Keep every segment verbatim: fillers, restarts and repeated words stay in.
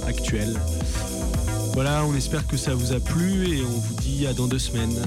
actuelle. Voilà, on espère que ça vous a plu et on vous dit à dans deux semaines.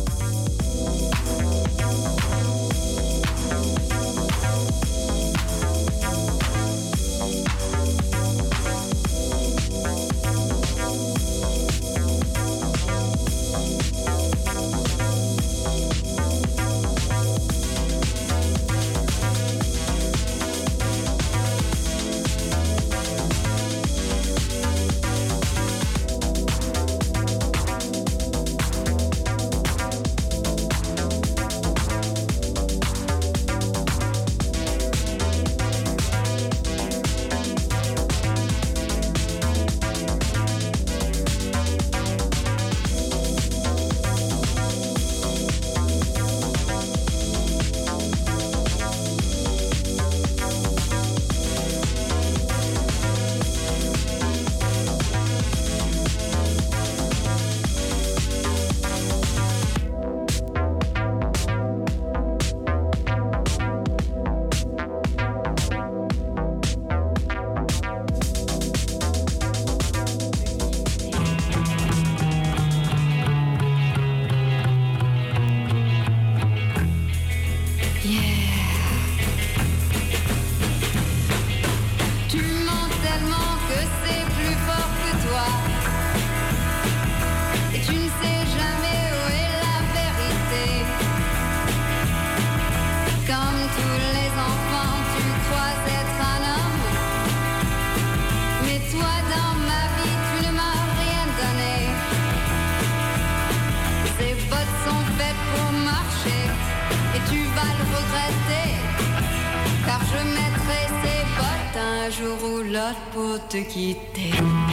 Te quitter.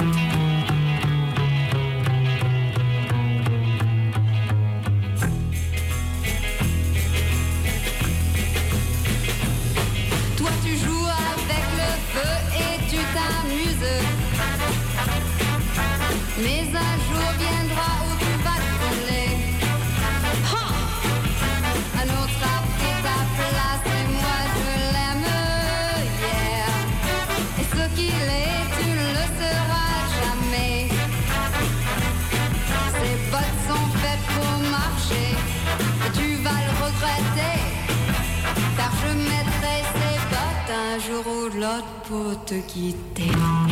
Toi tu joues avec le feu et tu t'amuses. Mais un jour viendra où tu vas te brûler. Un autre a pris ta place et moi je l'aime, yeah. Et ce qu'il est, tu ne le seras jamais. Ces bottes sont faites pour marcher et tu vas le regretter. Car je mettrai ces bottes un jour ou l'autre pour te quitter.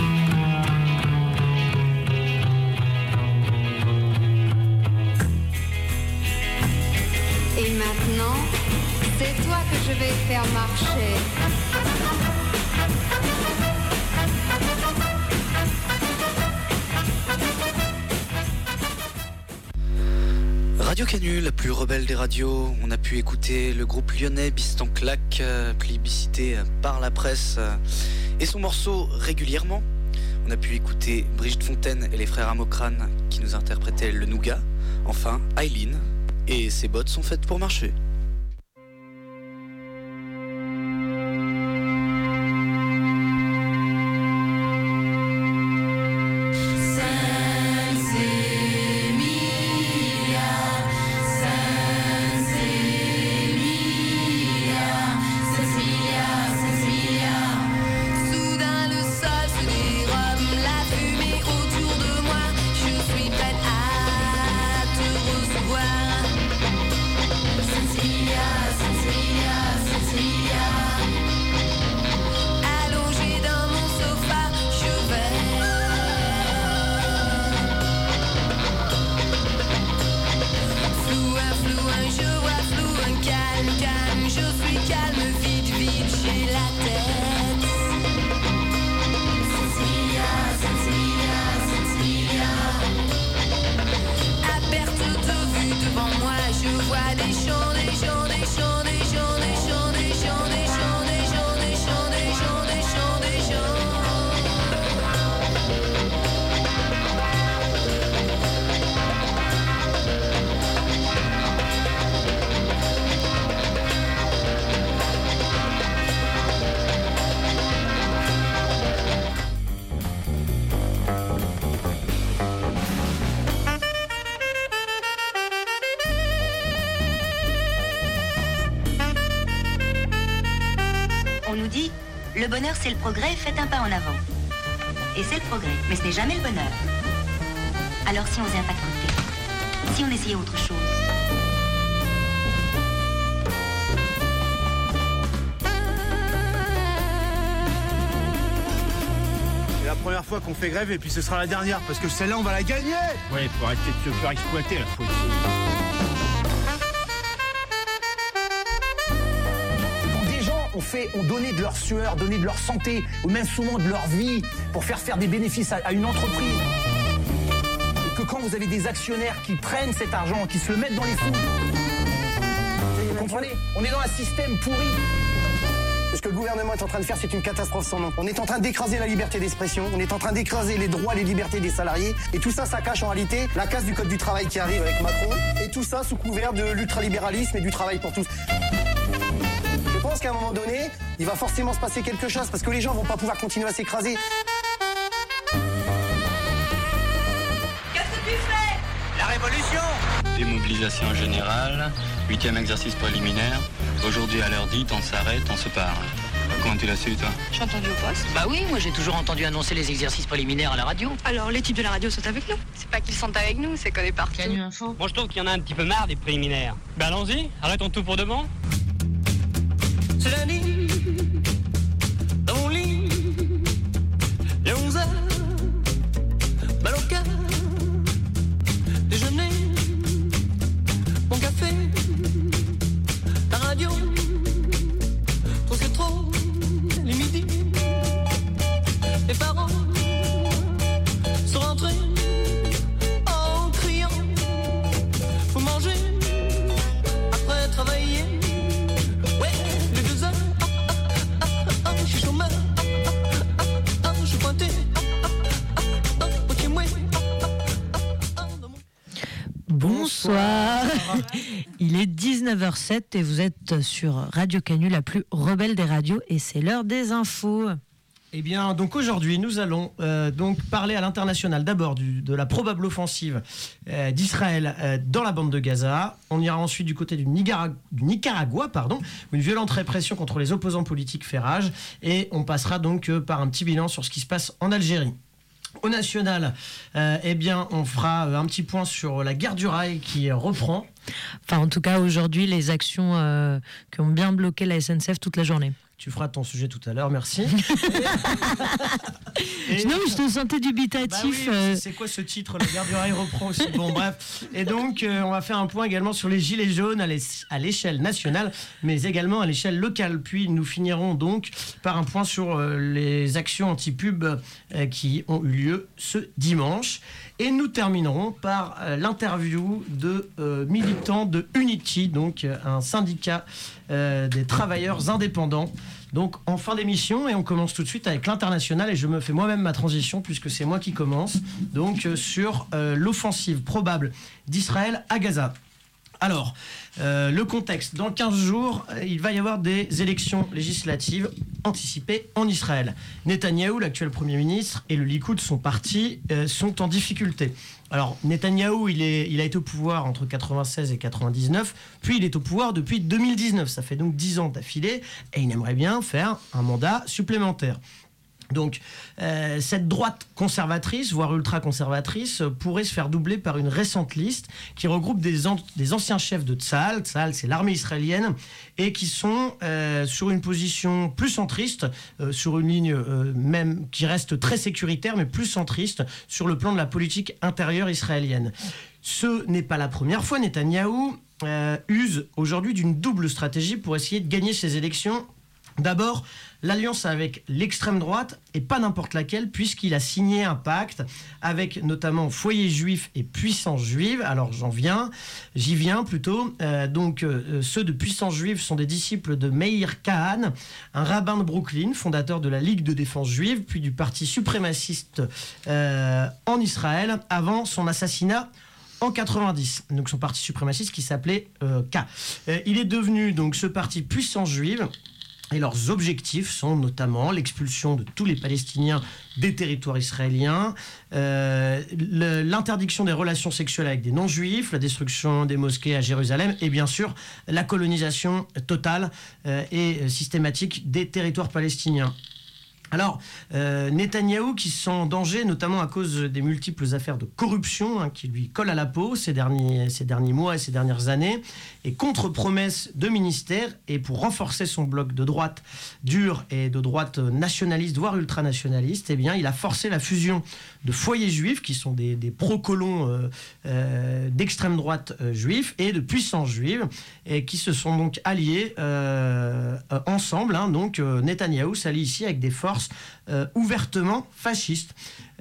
Et maintenant, c'est toi que je vais faire marcher. Radio Canu, la plus rebelle des radios. On a pu écouter le groupe lyonnais Bistan Claque, euh, plébiscité par la presse, euh, et son morceau Régulièrement. On a pu écouter Brigitte Fontaine et les frères Amokrane qui nous interprétaient le Nougat. Enfin, Aileen et ses bottes sont faites pour marcher. Le bonheur, c'est le progrès, faites un pas en avant. et c'est le progrès, mais ce n'est jamais le bonheur. Alors si on faisait un pas de côté, si on essayait autre chose. C'est la première fois qu'on fait grève et puis ce sera la dernière parce que celle-là on va la gagner. Ouais, faut arrêter de se faire exploiter la faute. On fait, on donnait de leur sueur, donné de leur santé, ou même souvent de leur vie, pour faire faire des bénéfices à, à une entreprise. Et que quand vous avez des actionnaires qui prennent cet argent, qui se le mettent dans les fonds, vous comprenez ? On est dans un système pourri. Ce que le gouvernement est en train de faire, c'est une catastrophe sans nom. On est en train d'écraser la liberté d'expression, on est en train d'écraser les droits, les libertés des salariés, et tout ça, ça cache en réalité la casse du code du travail qui arrive avec Macron, et tout ça sous couvert de l'ultralibéralisme et du travail pour tous. Je pense qu'à un moment donné, il va forcément se passer quelque chose parce que les gens vont pas pouvoir continuer à s'écraser. Qu'est-ce que tu fais ? La révolution ! Démobilisation générale, huitième exercice préliminaire. Aujourd'hui à l'heure dite, on s'arrête, on se parle. Comment tu l'as su, toi ? J'ai entendu au poste. Bah oui, moi j'ai toujours entendu annoncer les exercices préliminaires à la radio. Alors les types de la radio sont avec nous. C'est pas qu'ils sont avec nous, c'est qu'on est partout. Canu Info. Moi je trouve qu'il y en a un petit peu marre des préliminaires. Bah allons-y, arrêtons tout pour de bon. C'est la nuit, dans mon lit, les onze heures, balle au cœur, déjeuner, mon café, la radio, trop c'est trop, les midis, les parents sont rentrés en criant, faut manger après travailler. Bonsoir, il est dix-neuf heures sept et vous êtes sur Radio Canu, la plus rebelle des radios, et c'est l'heure des infos. Eh bien, donc aujourd'hui, nous allons euh, donc parler à l'international d'abord du, de la probable offensive euh, d'Israël euh, dans la bande de Gaza. On ira ensuite du côté du, Nicara- du Nicaragua, pardon, où une violente répression contre les opposants politiques fait rage. Et on passera donc euh, par un petit bilan sur ce qui se passe en Algérie. Au national, euh, eh bien, on fera un petit point sur la guerre du rail qui reprend. Enfin, en tout cas, aujourd'hui, les actions euh, qui ont bien bloqué la S N C F toute la journée. Tu feras ton sujet tout à l'heure, merci. Et... Non, mais je te sentais dubitatif. Bah oui, c'est quoi ce titre ? La guerre du rail reprend aussi. Bon, bref. Et donc, euh, on va faire un point également sur les gilets jaunes à, l'es- à l'échelle nationale, mais également à l'échelle locale. Puis, nous finirons donc par un point sur euh, les actions anti-pub euh, qui ont eu lieu ce dimanche. Et nous terminerons par euh, l'interview de euh, militants de Unity, donc euh, un syndicat euh, des travailleurs indépendants. Donc en fin d'émission, et on commence tout de suite avec l'international, et je me fais moi-même ma transition puisque c'est moi qui commence, donc euh, sur euh, l'offensive probable d'Israël à Gaza. Alors, euh, le contexte, dans quinze jours, il va y avoir des élections législatives anticipées en Israël. Netanyahou, l'actuel Premier ministre, et le Likoud, son parti, euh, sont en difficulté. Alors, Netanyahou, il, est, il a été au pouvoir entre quatre-vingt-seize et quatre-vingt-dix-neuf, puis il est au pouvoir depuis deux mille dix-neuf. Ça fait donc dix ans d'affilée, et il aimerait bien faire un mandat supplémentaire. Donc, euh, cette droite conservatrice, voire ultra-conservatrice, pourrait se faire doubler par une récente liste qui regroupe des, an- des anciens chefs de Tsahal, Tsahal c'est l'armée israélienne, et qui sont euh, sur une position plus centriste, euh, sur une ligne euh, même qui reste très sécuritaire, mais plus centriste sur le plan de la politique intérieure israélienne. Ce n'est pas la première fois. Netanyahou euh, use aujourd'hui d'une double stratégie pour essayer de gagner ces élections. D'abord, l'alliance avec l'extrême droite, et pas n'importe laquelle, puisqu'il a signé un pacte avec notamment Foyer Juif et Puissance Juive. Alors j'en viens, j'y viens plutôt. Euh, donc euh, ceux de Puissance Juive sont des disciples de Meir Kahan, un rabbin de Brooklyn, fondateur de la Ligue de défense juive, puis du parti suprémaciste euh, en Israël, avant son assassinat en quatre-vingt-dix, donc son parti suprémaciste qui s'appelait euh, K. Euh, il est devenu donc ce parti Puissance Juive. Et leurs objectifs sont notamment l'expulsion de tous les Palestiniens des territoires israéliens, euh, le, l'interdiction des relations sexuelles avec des non-juifs, la destruction des mosquées à Jérusalem et bien sûr la colonisation totale euh, et systématique des territoires palestiniens. Alors, euh, Netanyahou qui se sent en danger, notamment à cause des multiples affaires de corruption hein, qui lui collent à la peau ces derniers, ces derniers mois et ces dernières années, et contre promesse de ministère, et pour renforcer son bloc de droite dure et de droite nationaliste, voire ultranationaliste, eh bien, il a forcé la fusion de foyers juifs, qui sont des, des pro-colons euh, euh, d'extrême droite euh, juifs, et de puissances juives, et qui se sont donc alliés euh, euh, ensemble. Hein, donc, euh, Netanyahou s'allie ici avec des forces Euh, ouvertement fasciste.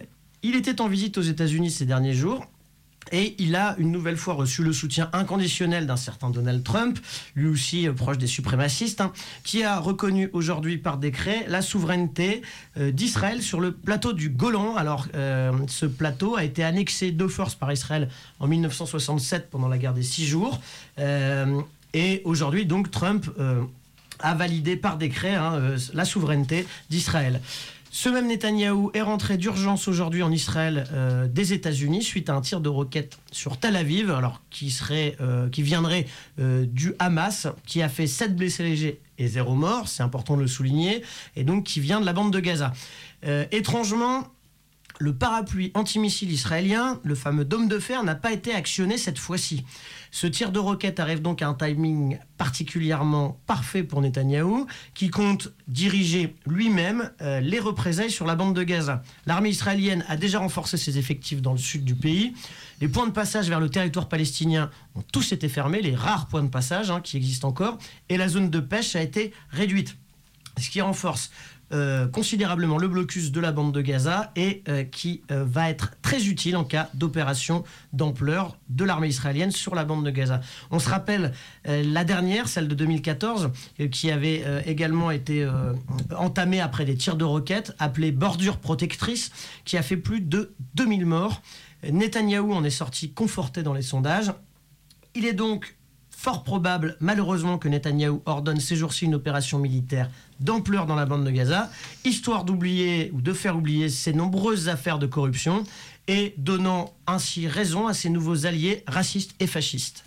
Il était en visite aux États-Unis ces derniers jours et il a une nouvelle fois reçu le soutien inconditionnel d'un certain Donald Trump, lui aussi euh, proche des suprémacistes, hein, qui a reconnu aujourd'hui par décret la souveraineté euh, d'Israël sur le plateau du Golan. Alors, euh, ce plateau a été annexé de force par Israël en mille neuf cent soixante-sept pendant la guerre des Six Jours. Euh, et aujourd'hui, donc, Trump euh, a validé par décret hein, euh, la souveraineté d'Israël. Ce même Netanyahou est rentré d'urgence aujourd'hui en Israël euh, des États-Unis suite à un tir de roquette sur Tel Aviv, alors qui serait, euh, qui viendrait euh, du Hamas, qui a fait sept blessés légers et zéro mort, c'est important de le souligner, et donc qui vient de la bande de Gaza. Euh, étrangement, le parapluie antimissile israélien, le fameux dôme de fer, n'a pas été actionné cette fois-ci. Ce tir de roquette arrive donc à un timing particulièrement parfait pour Netanyahou, qui compte diriger lui-même euh, les représailles sur la bande de Gaza. L'armée israélienne a déjà renforcé ses effectifs dans le sud du pays. Les points de passage vers le territoire palestinien ont tous été fermés, les rares points de passage hein, qui existent encore, et la zone de pêche a été réduite. Ce qui renforce Euh, considérablement le blocus de la bande de Gaza et euh, qui euh, va être très utile en cas d'opération d'ampleur de l'armée israélienne sur la bande de Gaza. On se rappelle euh, la dernière, celle de deux mille quatorze, euh, qui avait euh, également été euh, entamée après des tirs de roquettes, appelée bordure protectrice, qui a fait plus de deux mille morts. Netanyahou en est sorti conforté dans les sondages. Il est donc fort probable, malheureusement, que Netanyahou ordonne ces jours-ci une opération militaire d'ampleur dans la bande de Gaza, histoire d'oublier ou de faire oublier ces nombreuses affaires de corruption et donnant ainsi raison à ces nouveaux alliés racistes et fascistes.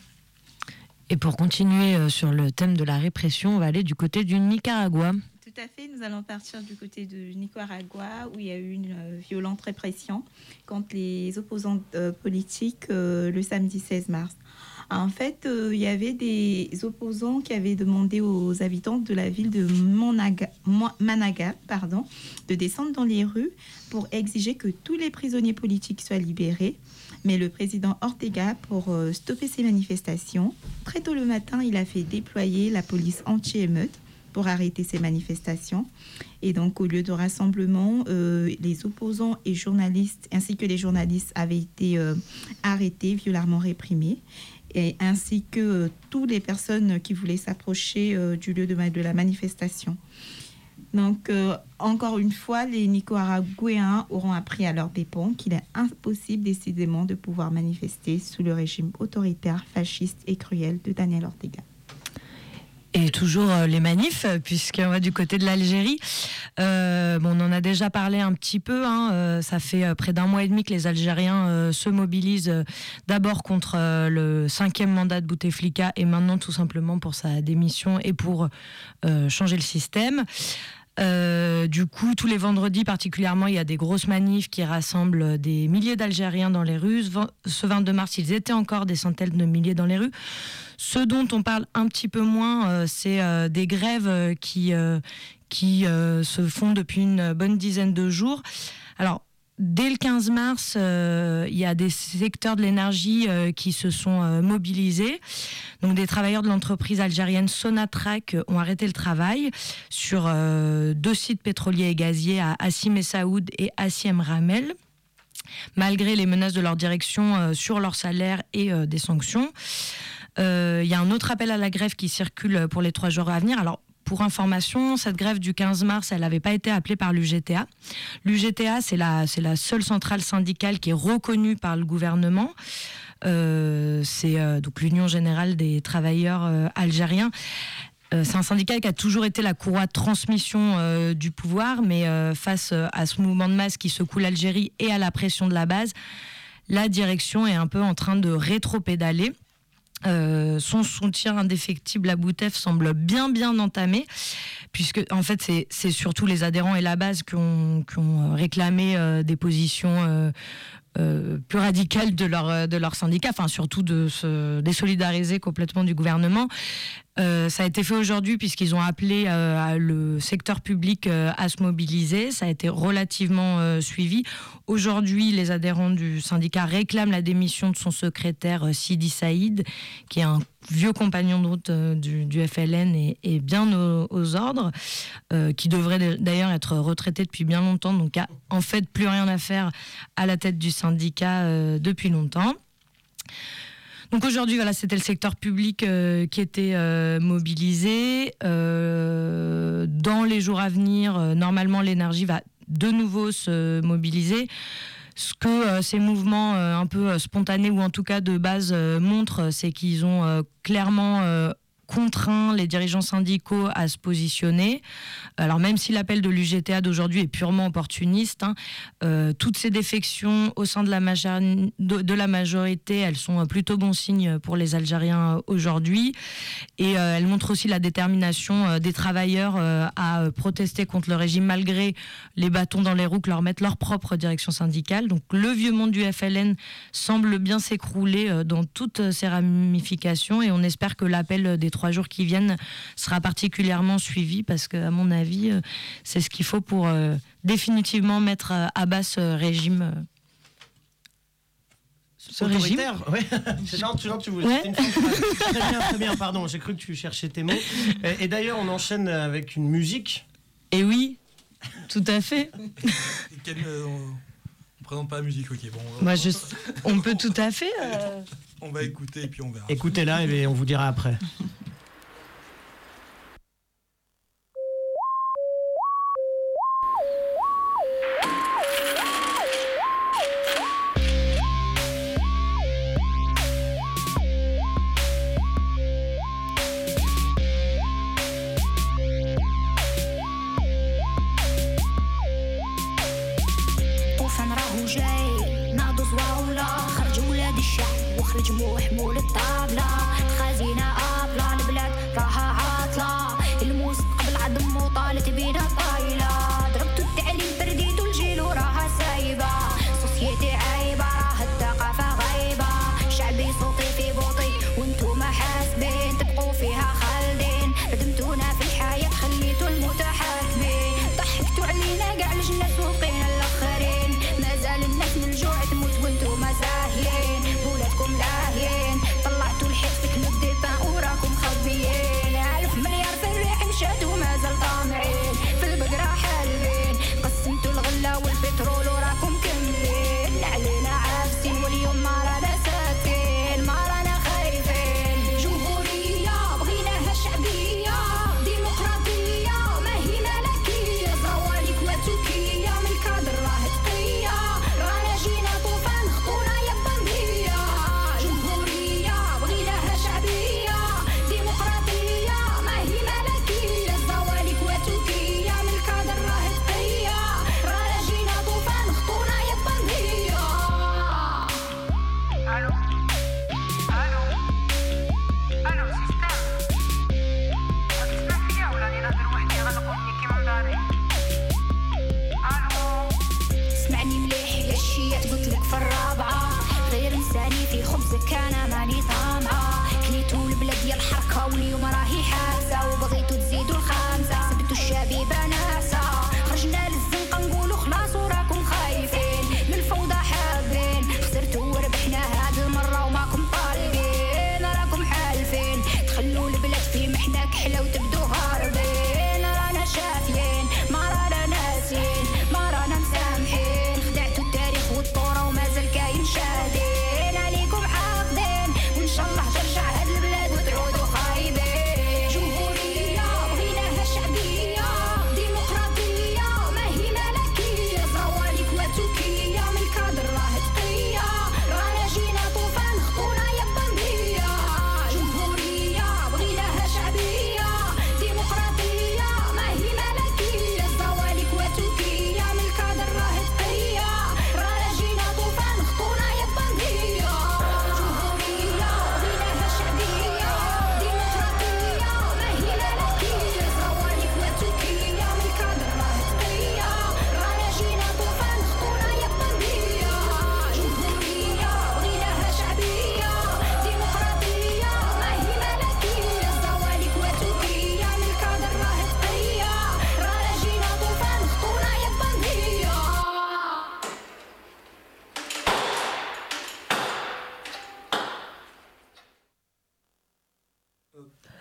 Et pour continuer sur le thème de la répression, on va aller du côté du Nicaragua. Tout à fait, nous allons partir du côté du Nicaragua où il y a eu une euh, violente répression contre les opposants euh, politiques euh, le samedi seize mars. En fait, euh, il y avait des opposants qui avaient demandé aux habitants de la ville de Managa, Managa pardon, de descendre dans les rues pour exiger que tous les prisonniers politiques soient libérés. Mais le président Ortega, pour euh, stopper ces manifestations, très tôt le matin, il a fait déployer la police anti-émeute pour arrêter ces manifestations. Et donc, au lieu de rassemblement, euh, les opposants et journalistes, ainsi que les journalistes, avaient été euh, arrêtés, violemment réprimés. Et ainsi que euh, toutes les personnes qui voulaient s'approcher euh, du lieu de, de la manifestation. Donc, euh, encore une fois, les Nicaraguayens auront appris à leurs dépens qu'il est impossible décidément de pouvoir manifester sous le régime autoritaire, fasciste et cruel de Daniel Ortega. Et toujours euh, les manifs, puisqu'on va du côté de l'Algérie. Euh, bon, on en a déjà parlé un petit peu. Hein, euh, ça fait euh, près d'un mois et demi que les Algériens euh, se mobilisent euh, d'abord contre euh, le cinquième mandat de Bouteflika et maintenant tout simplement pour sa démission et pour euh, changer le système. Euh, du coup, tous les vendredis particulièrement, il y a des grosses manifs qui rassemblent des milliers d'Algériens dans les rues. Ce vingt-deux mars, ils étaient encore des centaines de milliers dans les rues. Ce dont on parle un petit peu moins, euh, c'est euh, des grèves euh, qui, euh, qui euh, se font depuis une bonne dizaine de jours. Alors, dès le quinze mars, euh, il y a des secteurs de l'énergie euh, qui se sont euh, mobilisés. Donc, des travailleurs de l'entreprise algérienne Sonatrach ont arrêté le travail sur euh, deux sites pétroliers et gaziers à Hassim Essaoud et Hassim Ramel, malgré les menaces de leur direction euh, sur leur salaire et euh, des sanctions. Il euh, y a un autre appel à la grève qui circule pour les trois jours à venir. Alors, pour information, cette grève du quinze mars, elle n'avait pas été appelée par l'U G T A. L'U G T A, c'est la, c'est la seule centrale syndicale qui est reconnue par le gouvernement. Euh, c'est euh, donc l'Union générale des travailleurs euh, algériens. Euh, c'est un syndicat qui a toujours été la courroie de transmission euh, du pouvoir, mais euh, face à ce mouvement de masse qui secoue l'Algérie et à la pression de la base, la direction est un peu en train de rétro-pédaler. Euh, son soutien indéfectible à Boutef semble bien bien entamé, puisque en fait c'est, c'est surtout les adhérents et la base qui ont, qui ont réclamé euh, des positions euh, euh, plus radicales de leur, de leur syndicat, enfin surtout de se désolidariser complètement du gouvernement. Euh, ça a été fait aujourd'hui puisqu'ils ont appelé euh, le secteur public euh, à se mobiliser. Ça a été relativement euh, suivi. Aujourd'hui, les adhérents du syndicat réclament la démission de son secrétaire euh, Sidi Saïd, qui est un vieux compagnon de route euh, du, du F L N et, et bien aux, aux ordres, euh, qui devrait d'ailleurs être retraité depuis bien longtemps, donc a en fait plus rien à faire à la tête du syndicat euh, depuis longtemps. Donc aujourd'hui, voilà, c'était le secteur public euh, qui était euh, mobilisé. Euh, dans les jours à venir, euh, normalement, l'énergie va de nouveau se mobiliser. Ce que euh, ces mouvements euh, un peu euh, spontanés, ou en tout cas de base, euh, montrent, c'est qu'ils ont euh, clairement euh, contraint les dirigeants syndicaux à se positionner. Alors même si l'appel de l'U G T A d'aujourd'hui est purement opportuniste, hein, euh, toutes ces défections au sein de la, major- de, de la majorité, elles sont plutôt bon signe pour les Algériens aujourd'hui. Et euh, elles montrent aussi la détermination euh, des travailleurs euh, à euh, protester contre le régime malgré les bâtons dans les roues que leur mettent leur propre direction syndicale. Donc le vieux monde du F L N semble bien s'écrouler euh, dans toutes ses ramifications, et on espère que l'appel des trois jours qui viennent sera particulièrement suivi, parce qu'à mon avis, euh, c'est ce qu'il faut pour euh, définitivement mettre euh, à bas ce régime. Euh, ce régime. Ouais. C'est genre, tu, genre, tu voulais. Ouais. Une très bien, très bien, pardon, j'ai cru que tu cherchais tes mots. Et, et d'ailleurs, on enchaîne avec une musique. Et oui, tout à fait. Quelle, euh, on ne présente pas la musique, ok. Bon, on, Moi, je, on peut tout à fait. Euh... On va écouter et puis on verra. Écoutez-la et on vous dira après. جموع حمول الطابلة خزينة أبلة البلاد راها عاطلة المستقبل عدم وطالت بينا طايلة ضربتو التعليم برديتو الجيل وراها سايبة سوسيتي عايبة راه الثقافة غايبة شعبي صوتي في بوطي وانتو ما حاسبين تبقوا فيها خالدين ردمتونا في الحياة خليتو المتحاسبين ضحكتو علينا قاع لجنا سوقينا الآخرين مازال الناس من الجوع تموت وانتو ما ساهيين بولادكم لاهيين طلعتوا الحيط في كنوب دي بان وراكم خبيين ألف مليار في الريح مشاتوا مازال طامعين في البقرة حالبين قسمتوا الغلة والبترول وراكم كملين علينا عابسين واليوم ما رانا ساكتين ما رانا خايفين جمهورية بغيناها شعبية ديمقراطية ما هي ملكية زوالك وتركية من الكادر راه تقية رانا جينا طوفان خطونا يا بندية جمهورية بغيناها شعبية ديمقراطية ما هي ملكية زوالك وتركية من الكادر راه تقية رانا جينا طوفان خطونا يا بندية. الو الو الو سيستم تسمع فيا ولا راني نهضر وحدي غنقولني كيما مداري الو اسمعني مليح يا الشيات قلتلك في الرابعة غير نساني في خبزك أنا ماني طامعة كليتو البلاد ديال الحركة واليوم راهي حاسة وبغيتو تزيدو الخامسة سبتو الشبيبة ناسة خرجنا للزنقة نقولو خلاص وراكم خايفين من الفوضى حابين خسرتو وربحنا هاد المرة وماكم طالبين راكم حالفين تخلو البلاد في محنة كحلة وتبدو هاربين رانا شافيين ما رانا ناسين ما رانا مسامحين خدعتوا التاريخ والطورة ومازال كاين شاهدين عليكم حاقدين وإن شاء الله ترجع هاد البلاد وتعودوا خايبين جمهورية بغيناها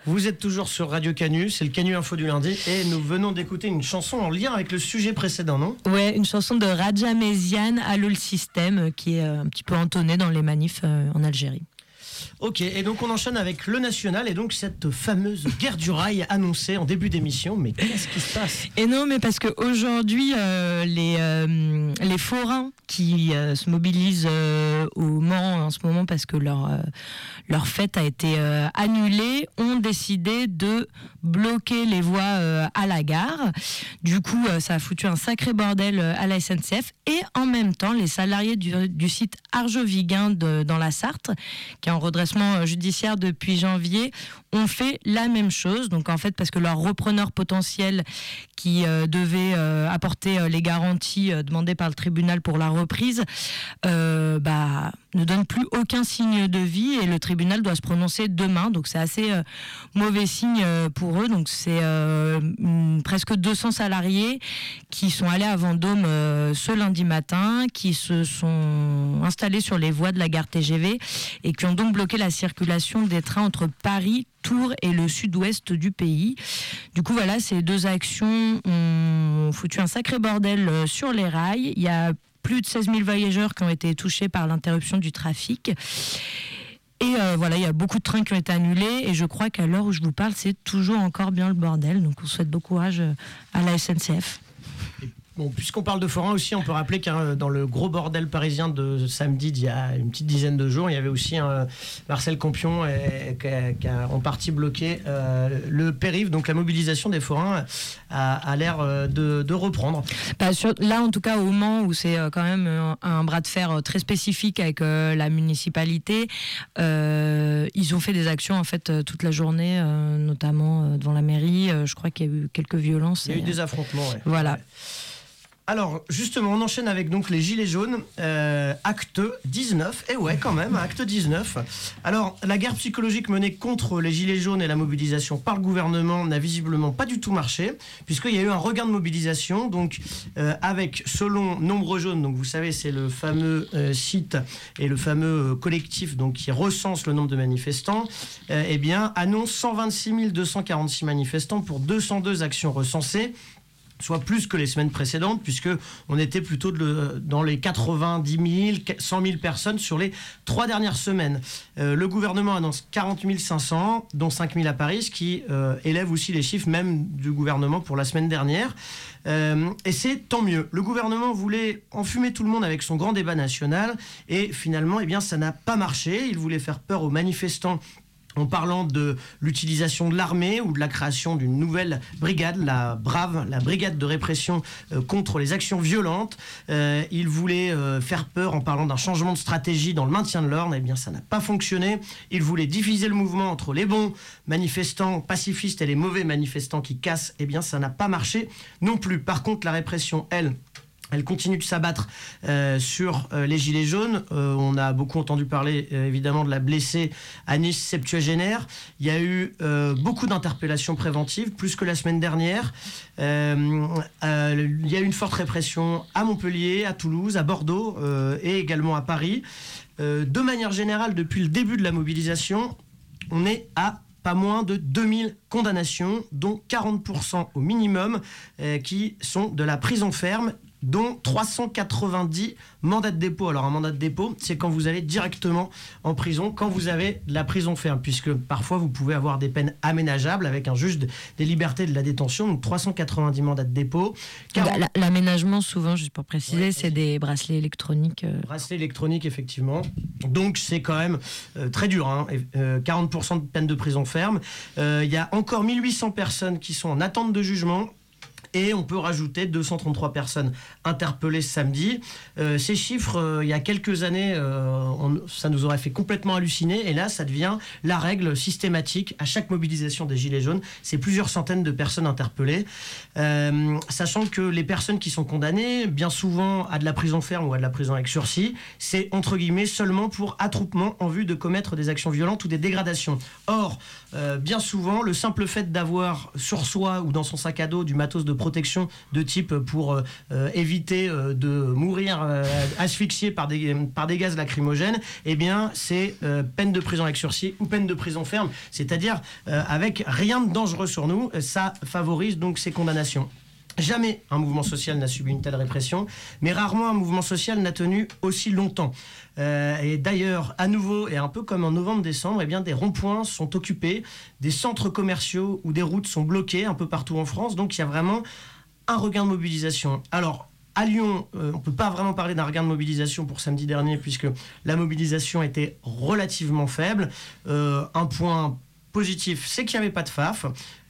Vous êtes toujours sur Radio Canu, c'est le Canu Info du lundi et nous venons d'écouter une chanson en lien avec le sujet précédent, non ? Ouais, une chanson de Raja Meziane, Allô le système, qui est un petit peu entonnée dans les manifs euh, en Algérie. Ok, et donc on enchaîne avec le national et donc cette fameuse guerre du rail annoncée en début d'émission. Mais qu'est-ce qui se passe ? Et non, mais parce qu'aujourd'hui, euh, les, euh, les forains qui euh, se mobilisent euh, au Mans en ce moment parce que leur, euh, leur fête a été euh, annulée, ont décidé de bloquer les voies euh, à la gare. Du coup, euh, ça a foutu un sacré bordel euh, à la S N C F. Et en même temps, les salariés du, du site Arjoviguin de, dans la Sarthe, qui est en redressement judiciaire depuis janvier, ont fait la même chose. Donc en fait, parce que leur repreneur potentiel qui euh, devait euh, apporter euh, les garanties euh, demandées par le tribunal pour la reprise, euh, bah, ne donne plus aucun signe de vie et le tribunal doit se prononcer demain. Donc c'est assez euh, mauvais signe euh, pour eux. Donc c'est euh, m- presque deux cents salariés qui sont allés à Vendôme euh, ce lundi matin, qui se sont installés sur les voies de la gare T G V et qui ont donc bloqué la circulation des trains entre Paris, Tours et le sud-ouest du pays. Du coup, voilà, ces deux actions ont foutu un sacré bordel sur les rails. Il y a plus de seize mille voyageurs qui ont été touchés par l'interruption du trafic. Et euh, voilà, il y a beaucoup de trains qui ont été annulés. Et je crois qu'à l'heure où je vous parle, c'est toujours encore bien le bordel. Donc, on souhaite bon courage à la S N C F. Bon, puisqu'on parle de forains aussi, on peut rappeler que dans le gros bordel parisien de samedi d'il y a une petite dizaine de jours, il y avait aussi un Marcel Campion et, qui, a, qui a en partie bloqué euh, le périph'. Donc la mobilisation des forains a, a l'air de, de reprendre. Bah, sur, là, en tout cas, au Mans, où c'est quand même un, un bras de fer très spécifique avec euh, la municipalité, euh, ils ont fait des actions en fait toute la journée, euh, notamment euh, devant la mairie. Euh, je crois qu'il y a eu quelques violences. Il y a et, eu des affrontements. Ouais. Voilà. Ouais. Alors, justement, on enchaîne avec donc les Gilets jaunes, euh, acte dix-neuf, et ouais, quand même, acte dix-neuf. Alors, la guerre psychologique menée contre les Gilets jaunes et la mobilisation par le gouvernement n'a visiblement pas du tout marché, puisqu'il y a eu un regain de mobilisation, donc euh, avec, selon Nombre Jaune, donc vous savez, c'est le fameux euh, site et le fameux euh, collectif donc, qui recense le nombre de manifestants, euh, eh bien, annonce cent vingt-six mille deux cent quarante-six manifestants pour deux cent deux actions recensées, soit plus que les semaines précédentes, puisque on était plutôt de, dans les quatre-vingt-dix mille, cent mille personnes sur les trois dernières semaines. Euh, le gouvernement annonce quarante mille cinq cents, dont cinq mille à Paris, ce qui euh, élève aussi les chiffres même du gouvernement pour la semaine dernière. Euh, et c'est tant mieux. Le gouvernement voulait enfumer tout le monde avec son grand débat national, et finalement, eh bien, ça n'a pas marché. Il voulait faire peur aux manifestants en parlant de l'utilisation de l'armée ou de la création d'une nouvelle brigade, la BRAV, la brigade de répression euh, contre les actions violentes. Euh, il voulait euh, faire peur en parlant d'un changement de stratégie dans le maintien de l'ordre. Eh bien, ça n'a pas fonctionné. Il voulait diviser le mouvement entre les bons manifestants pacifistes et les mauvais manifestants qui cassent. Eh bien, ça n'a pas marché non plus. Par contre, la répression, elle... Elle continue de s'abattre euh, sur euh, les Gilets jaunes. Euh, on a beaucoup entendu parler, euh, évidemment, de la blessée Anis septuagénaire. Il y a eu euh, beaucoup d'interpellations préventives, plus que la semaine dernière. Euh, euh, il y a eu une forte répression à Montpellier, à Toulouse, à Bordeaux euh, et également à Paris. Euh, de manière générale, depuis le début de la mobilisation, on est à pas moins de deux mille condamnations, dont quarante pour cent au minimum, euh, qui sont de la prison ferme, dont trois cent quatre-vingt-dix mandats de dépôt. Alors un mandat de dépôt, c'est quand vous allez directement en prison, quand vous avez de la prison ferme, puisque parfois vous pouvez avoir des peines aménageables avec un juge de, des libertés de la détention, donc trois cent quatre-vingt-dix mandats de dépôt. quarante... La, l'aménagement, souvent, juste pour préciser, ouais, c'est des bracelets électroniques. Euh... Bracelets électroniques, effectivement. Donc c'est quand même euh, très dur, hein. euh, quarante pour cent de peine de prison ferme. Il euh, y a encore mille huit cents personnes qui sont en attente de jugement. Et on peut rajouter deux cent trente-trois personnes interpellées samedi. Euh, ces chiffres, euh, il y a quelques années, euh, on, ça nous aurait fait complètement halluciner. Et là, ça devient la règle systématique à chaque mobilisation des Gilets jaunes. C'est plusieurs centaines de personnes interpellées. Euh, sachant que les personnes qui sont condamnées, bien souvent à de la prison ferme ou à de la prison avec sursis, c'est entre guillemets seulement pour attroupement en vue de commettre des actions violentes ou des dégradations. Or, euh, bien souvent, le simple fait d'avoir sur soi ou dans son sac à dos du matos de protection de type pour euh, éviter euh, de mourir euh, asphyxié par des, par des gaz lacrymogènes, eh bien, c'est euh, peine de prison avec sursis ou peine de prison ferme, c'est-à-dire euh, avec rien de dangereux sur nous. Ça favorise donc ces condamnations. Jamais un mouvement social n'a subi une telle répression, mais rarement un mouvement social n'a tenu aussi longtemps. Euh, et d'ailleurs, à nouveau, et un peu comme en novembre-décembre, eh bien, des ronds-points sont occupés, des centres commerciaux ou des routes sont bloquées un peu partout en France. Donc il y a vraiment un regain de mobilisation. Alors, à Lyon, euh, on ne peut pas vraiment parler d'un regain de mobilisation pour samedi dernier, puisque la mobilisation était relativement faible. Euh, un point positif, c'est qu'il n'y avait pas de F A F.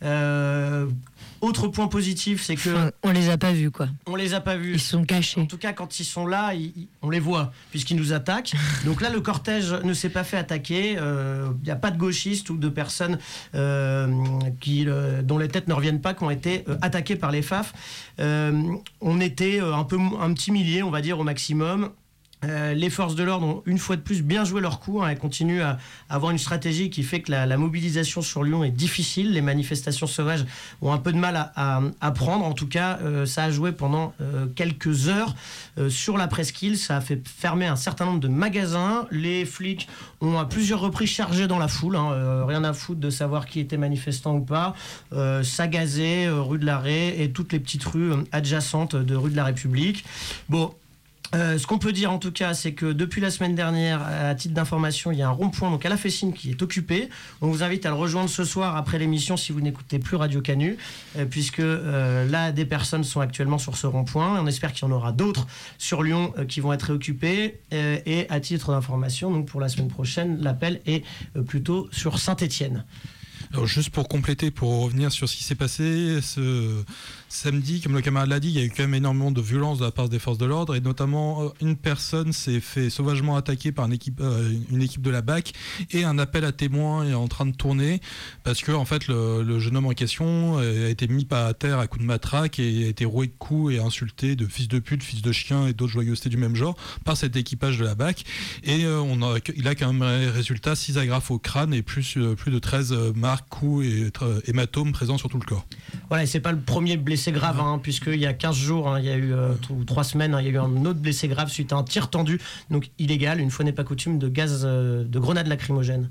Euh, autre point positif, c'est que... Enfin, on les a pas vus, quoi. On les a pas vus. Ils sont cachés. En tout cas, quand ils sont là, ils, ils, on les voit, puisqu'ils nous attaquent. Donc là, le cortège ne s'est pas fait attaquer. Il euh, n'y a pas de gauchistes ou de personnes euh, qui, euh, dont les têtes ne reviennent pas, qui ont été euh, attaquées par les F A F. Euh, on était euh, un, peu, un petit millier, on va dire, au maximum. Euh, les forces de l'ordre ont une fois de plus bien joué leur coup, hein. Elles continuent à, à avoir une stratégie qui fait que la, la mobilisation sur Lyon est difficile. Les manifestations sauvages ont un peu de mal à, à, à prendre. En tout cas, euh, ça a joué pendant euh, quelques heures euh, sur la presqu'île. Ça a fait fermer un certain nombre de magasins. Les flics ont à plusieurs reprises chargé dans la foule, hein. euh, rien à foutre de savoir qui était manifestant ou pas. Euh, ça gazait euh, rue de l'Arrêt et toutes les petites rues euh, adjacentes de rue de la République. Bon. Euh, ce qu'on peut dire en tout cas, c'est que depuis la semaine dernière, à titre d'information, il y a un rond-point donc à la Fessine qui est occupé. On vous invite à le rejoindre ce soir après l'émission si vous n'écoutez plus Radio Canu, euh, puisque euh, là, des personnes sont actuellement sur ce rond-point. On espère qu'il y en aura d'autres sur Lyon euh, qui vont être réoccupés. Euh, et à titre d'information, donc pour la semaine prochaine, l'appel est euh, plutôt sur Saint-Étienne. Alors juste pour compléter, pour revenir sur ce qui s'est passé ce samedi, comme le camarade l'a dit, il y a eu quand même énormément de violence de la part des forces de l'ordre et notamment une personne s'est fait sauvagement attaquer par une équipe, euh, une équipe de la B A C et un appel à témoins est en train de tourner parce que en fait le, le jeune homme en question a été mis à terre à coups de matraque et a été roué de coups et insulté de fils de pute, fils de chien et d'autres joyeusetés du même genre par cet équipage de la B A C et euh, on a, il a quand même résultat six agrafes au crâne et plus, euh, plus de treize marques, coups et euh, hématomes présents sur tout le corps. Voilà, et c'est pas le premier blessé grave, hein, puisqu'il y a quinze jours, hein, il y a eu, euh, ou trois semaines, hein, il y a eu un autre blessé grave suite à un tir tendu, donc illégal, une fois n'est pas coutume, de gaz, euh, de grenades lacrymogènes.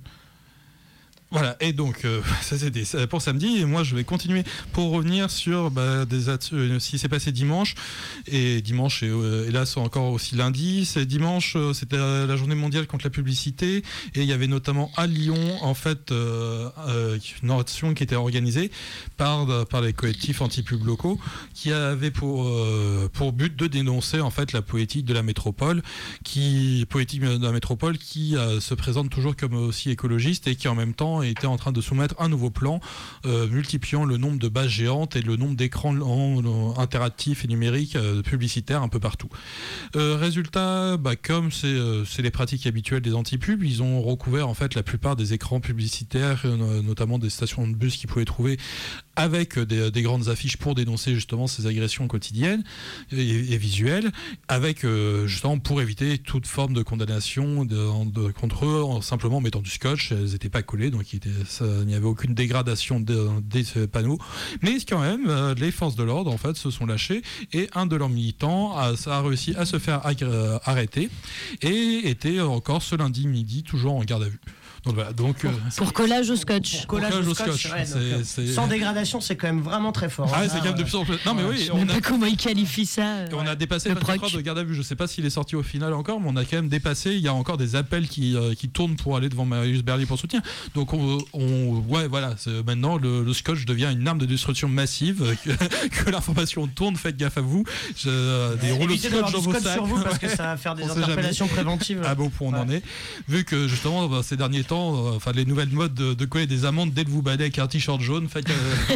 Voilà, et donc euh, ça c'était pour samedi, et moi je vais continuer pour revenir sur bah, des at- euh, ce qui s'est passé dimanche, et dimanche et euh, hélas encore aussi lundi. C'est dimanche, euh, c'était la journée mondiale contre la publicité, et il y avait notamment à Lyon en fait euh, euh, une action qui était organisée par, par les collectifs anti-pub locaux, qui avait pour, euh, pour but de dénoncer en fait la politique de la métropole, qui politique de la métropole qui euh, se présente toujours comme aussi écologiste et qui en même temps était en train de soumettre un nouveau plan euh, multipliant le nombre de bases géantes et le nombre d'écrans en, interactifs et numériques euh, publicitaires un peu partout. Euh, résultat, bah, comme c'est, euh, c'est les pratiques habituelles des anti-pubs, ils ont recouvert en fait la plupart des écrans publicitaires, euh, notamment des stations de bus qu'ils pouvaient trouver avec des, des grandes affiches pour dénoncer justement ces agressions quotidiennes et, et visuelles, avec euh, justement pour éviter toute forme de condamnation de, de, contre eux en simplement mettant du scotch. Elles n'étaient pas collées, donc il n'y avait aucune dégradation de, des panneaux. Mais quand même, euh, les forces de l'ordre en fait se sont lâchées et un de leurs militants a, a réussi à se faire agré- arrêter et était encore ce lundi midi toujours en garde à vue. Donc, voilà, donc, pour, euh, pour collage au scotch. Pour collage, collage au scotch. scotch ouais, c'est, donc, c'est... Sans dégradation, c'est quand même vraiment très fort. Ah, ouais, c'est quand même de plus en plus. Non, mais oui. Je ne sais pas comment il qualifie ça. Euh, on a dépassé le vingt-quatre heures de garde à vue. Je ne sais pas s'il est sorti au final encore, mais on a quand même dépassé. Il y a encore des appels qui, euh, qui tournent pour aller devant Marius Berlier pour soutien. Donc, on, on ouais, voilà. C'est, maintenant, le, le scotch devient une arme de destruction massive. Que, que l'information tourne. Faites gaffe à vous. Je, euh, des rouleaux de scotch dans vos sacs. Sur vous parce que ça va faire des interpellations préventives. Ah bon, on en est. Vu que justement, bah, ces derniers temps, enfin les nouvelle mode de, de coller des amendes dès que vous baladez avec un t-shirt jaune. Fait que...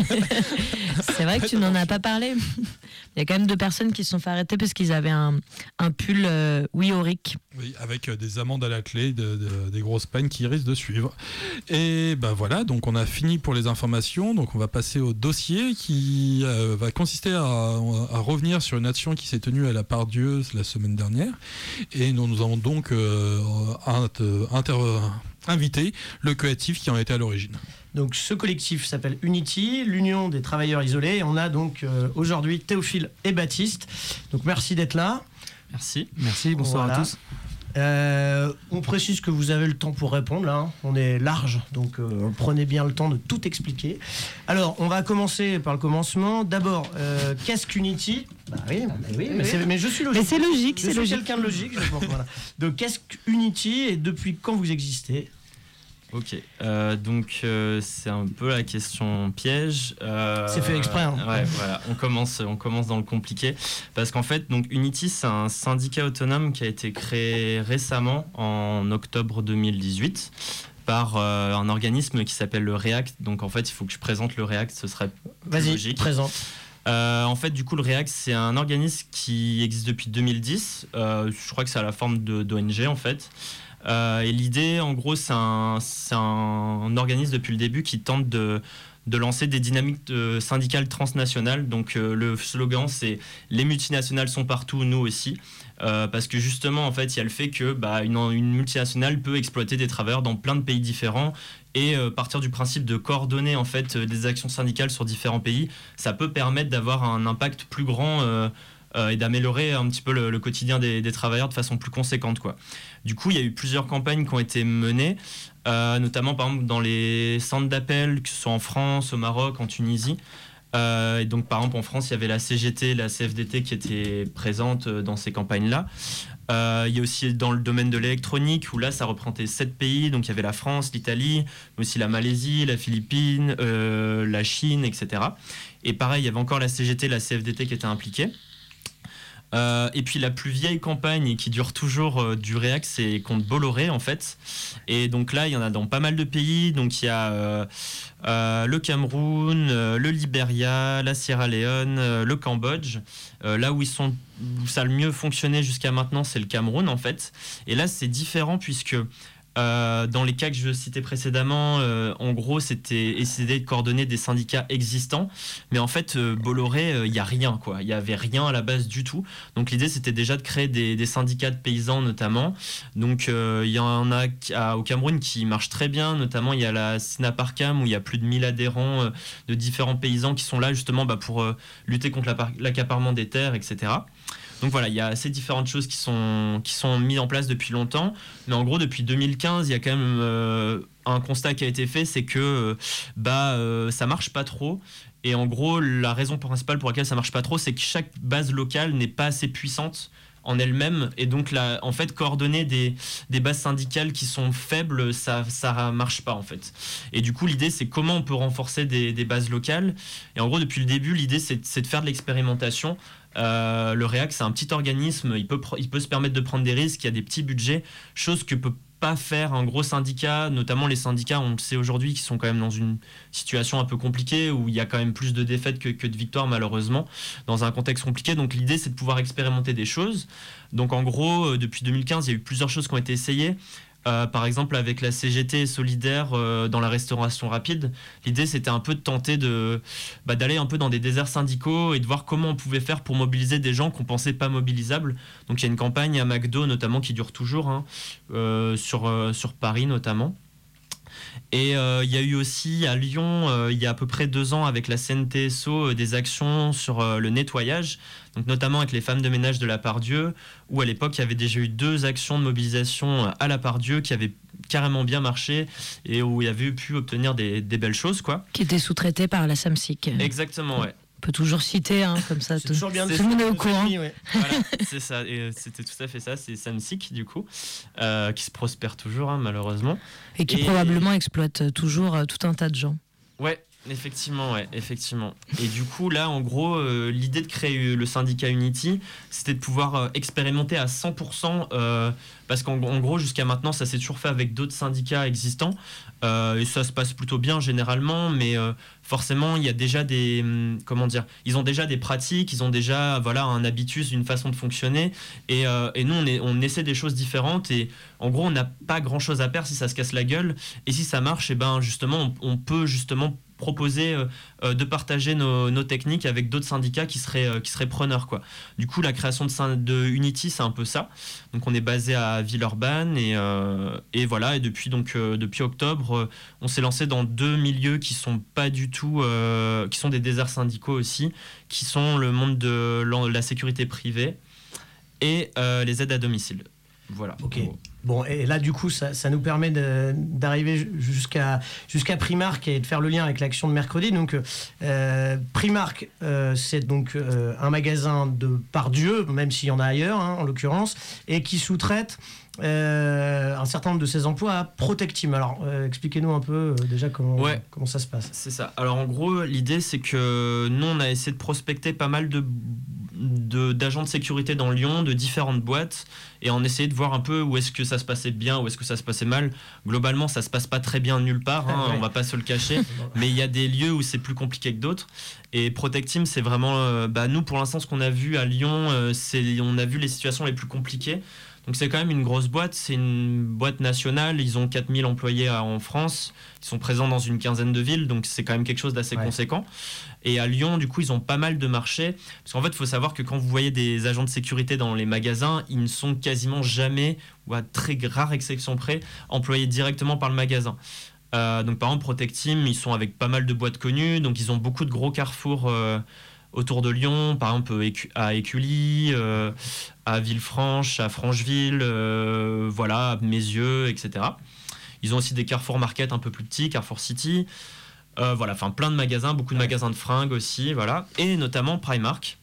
C'est vrai que tu n'en as pas parlé. Il y a quand même deux personnes qui se sont fait arrêter parce qu'ils avaient un, un pull euh, oui auric. Oui, avec des amendes à la clé, de, de, des grosses peines qui risquent de suivre. Et ben voilà, donc on a fini pour les informations. Donc on va passer au dossier qui euh, va consister à, à revenir sur une action qui s'est tenue à la Part-Dieu la semaine dernière. Et nous, nous avons donc euh, inter, inter, invité le collectif qui en était à l'origine. Donc ce collectif s'appelle Unity, l'Union des travailleurs isolés. Et on a donc euh, aujourd'hui Théophile et Baptiste. Donc merci d'être là. Merci. Merci, bonsoir voilà. à tous. Euh, on précise que vous avez le temps pour répondre là, hein. On est large, donc euh, prenez bien le temps de tout expliquer. Alors, on va commencer par le commencement. D'abord, euh, qu'est-ce qu'Unity ? Bah oui, bah oui, mais, c'est, mais je suis logique. Mais c'est logique, je c'est suis logique. quelqu'un de logique, je pense, voilà. Donc, qu'est-ce qu'Unity et depuis quand vous existez ? Ok, euh, donc euh, c'est un peu la question piège. Euh, c'est fait exprès. Hein. Ouais, voilà. On commence, on commence dans le compliqué parce qu'en fait, donc Unity, c'est un syndicat autonome qui a été créé récemment en octobre deux mille dix-huit par euh, un organisme qui s'appelle le REACT. Donc en fait, il faut que je présente le REACT, ce serait plus Vas-y, logique. Présente. Euh, en fait, du coup, le REACT, c'est un organisme qui existe depuis deux mille dix. Euh, je crois que c'est à la forme de, d'O N G en fait. Euh, et l'idée, en gros, c'est un, c'est un, un organisme depuis le début qui tente de, de lancer des dynamiques de syndicales transnationales. Donc euh, le slogan, c'est « Les multinationales sont partout, nous aussi euh, ». Parce que justement, en fait, il y a le fait que bah, une, une multinationale peut exploiter des travailleurs dans plein de pays différents et euh, partir du principe de coordonner en fait, des actions syndicales sur différents pays, ça peut permettre d'avoir un impact plus grand euh, euh, et d'améliorer un petit peu le, le quotidien des, des travailleurs de façon plus conséquente, quoi. Du coup, il y a eu plusieurs campagnes qui ont été menées, euh, notamment par exemple dans les centres d'appel, que ce soit en France, au Maroc, en Tunisie. Euh, et donc, par exemple, en France, il y avait la C G T, la C F D T qui étaient présentes dans ces campagnes-là. Euh, il y a aussi dans le domaine de l'électronique, où là, ça représentait sept pays. Donc, il y avait la France, l'Italie, mais aussi la Malaisie, la Philippines, euh, la Chine, et cetera. Et pareil, il y avait encore la C G T, la C F D T qui étaient impliquées. Euh, et puis la plus vieille campagne et qui dure toujours euh, du REACT, c'est contre Bolloré en fait. Et donc là, il y en a dans pas mal de pays. Donc il y a euh, euh, le Cameroun, euh, le Libéria, la Sierra Leone, euh, le Cambodge. Euh, là où ils sont, où ça a le mieux fonctionné jusqu'à maintenant, c'est le Cameroun en fait. Et là, c'est différent puisque Euh, dans les cas que je citais précédemment, euh, en gros, c'était essayer de coordonner des syndicats existants. Mais en fait, euh, Bolloré, il euh, n'y a rien, quoi. Il n'y avait rien à la base du tout. Donc l'idée, c'était déjà de créer des, des syndicats de paysans, notamment. Donc il euh, y en a à, au Cameroun qui marchent très bien. Notamment, il y a la Sinaparcam, où il y a plus de mille adhérents euh, de différents paysans qui sont là, justement, bah, pour euh, lutter contre la, l'accaparement des terres, et cetera. Donc voilà, il y a ces différentes choses qui sont, qui sont mises en place depuis longtemps. Mais en gros, depuis deux mille quinze, il y a quand même euh, un constat qui a été fait, c'est que euh, bah, euh, ça marche pas trop. Et en gros, la raison principale pour laquelle ça marche pas trop, c'est que chaque base locale n'est pas assez puissante en elle-même. Et donc, là, en fait, coordonner des, des bases syndicales qui sont faibles, ça ça marche pas, en fait. Et du coup, l'idée, c'est comment on peut renforcer des, des bases locales. Et en gros, depuis le début, l'idée, c'est, c'est de faire de l'expérimentation. Euh, le REACT, c'est un petit organisme, il peut, il peut se permettre de prendre des risques, il y a des petits budgets, chose que peut pas faire un gros syndicat, notamment les syndicats, on le sait aujourd'hui, qui sont quand même dans une situation un peu compliquée, où il y a quand même plus de défaites que, que de victoires, malheureusement, dans un contexte compliqué. Donc l'idée, c'est de pouvoir expérimenter des choses. Donc en gros, depuis deux mille quinze, il y a eu plusieurs choses qui ont été essayées. Euh, par exemple, avec la C G T solidaire euh, dans la restauration rapide, l'idée c'était un peu de tenter de, bah, d'aller un peu dans des déserts syndicaux et de voir comment on pouvait faire pour mobiliser des gens qu'on pensait pas mobilisables. Donc il y a une campagne à McDo notamment qui dure toujours, hein, euh, sur, euh, sur Paris notamment. Et euh, il y a eu aussi à Lyon, euh, il y a à peu près deux ans, avec la C N T S O, euh, des actions sur euh, le nettoyage, donc notamment avec les femmes de ménage de la Part-Dieu, où à l'époque il y avait déjà eu deux actions de mobilisation à la Part-Dieu qui avaient carrément bien marché et où il y avait pu obtenir des, des belles choses, quoi. Qui étaient sous-traités par la SAMSIC. Exactement, ouais. On peut toujours citer, hein, comme ça, c'est tout, toujours bien tout le monde est au courant. Famille, ouais. Voilà, c'est ça, et c'était tout à fait ça, c'est SAMSIC du coup, euh, qui se prospère toujours, hein, malheureusement. Et qui et... probablement exploite toujours euh, tout un tas de gens. Ouais, effectivement, ouais, effectivement. Et du coup, là, en gros, euh, l'idée de créer le syndicat Unity, c'était de pouvoir euh, expérimenter à cent pour cent, euh, parce qu'en en gros, jusqu'à maintenant, ça s'est toujours fait avec d'autres syndicats existants, euh, et ça se passe plutôt bien généralement, mais euh, forcément, il y a déjà des, hum, comment dire, ils ont déjà des pratiques, ils ont déjà, voilà, un habitus, une façon de fonctionner, et, euh, et nous, on, est, on essaie des choses différentes, et en gros, on n'a pas grand-chose à perdre si ça se casse la gueule, et si ça marche, et ben justement, on, on peut justement proposer euh, euh, de partager nos, nos techniques avec d'autres syndicats qui seraient, euh, qui seraient preneurs, quoi. Du coup, la création de, de Unity, c'est un peu ça. Donc, on est basé à Villeurbanne et, euh, et voilà. Et depuis, donc, euh, depuis octobre, euh, on s'est lancé dans deux milieux qui sont pas du tout, euh, qui sont des déserts syndicaux aussi, qui sont le monde de la sécurité privée et euh, les aides à domicile. Voilà. Ok. Bon, et là, du coup, ça, ça nous permet de, d'arriver jusqu'à, jusqu'à Primark et de faire le lien avec l'action de mercredi. Donc, euh, Primark, euh, c'est donc euh, un magasin de par Dieu, même s'il y en a ailleurs, hein, en l'occurrence, et qui sous-traite euh, un certain nombre de ses emplois à Protecteam. Alors, euh, expliquez-nous un peu euh, déjà comment, ouais. comment ça se passe. C'est ça. Alors, en gros, l'idée, c'est que nous, on a essayé de prospecter pas mal de... De, d'agents de sécurité dans Lyon, de différentes boîtes, et on essayait de voir un peu où est-ce que ça se passait bien, où est-ce que ça se passait mal. Globalement, ça se passe pas très bien nulle part, hein, ouais. On va pas se le cacher, mais il y a des lieux où c'est plus compliqué que d'autres. Et Protecteam, c'est vraiment, euh, bah, nous pour l'instant, ce qu'on a vu à Lyon, euh, c'est, on a vu les situations les plus compliquées. Donc c'est quand même une grosse boîte, c'est une boîte nationale, ils ont quatre mille employés en France, ils sont présents dans une quinzaine de villes, donc c'est quand même quelque chose d'assez ouais. conséquent. Et à Lyon, du coup, ils ont pas mal de marchés, parce qu'en fait, il faut savoir que quand vous voyez des agents de sécurité dans les magasins, ils ne sont quasiment jamais, ou à très rare exception près, employés directement par le magasin. Euh, donc par exemple, Protecteam, ils sont avec pas mal de boîtes connues, donc ils ont beaucoup de gros carrefours euh, autour de Lyon, par exemple à Écully, euh, à Villefranche, à Francheville, euh, voilà, à Mézieux, et cetera. Ils ont aussi des Carrefour Market un peu plus petits, Carrefour City, euh, voilà, enfin plein de magasins, beaucoup de magasins de fringues aussi, voilà, et notamment Primark.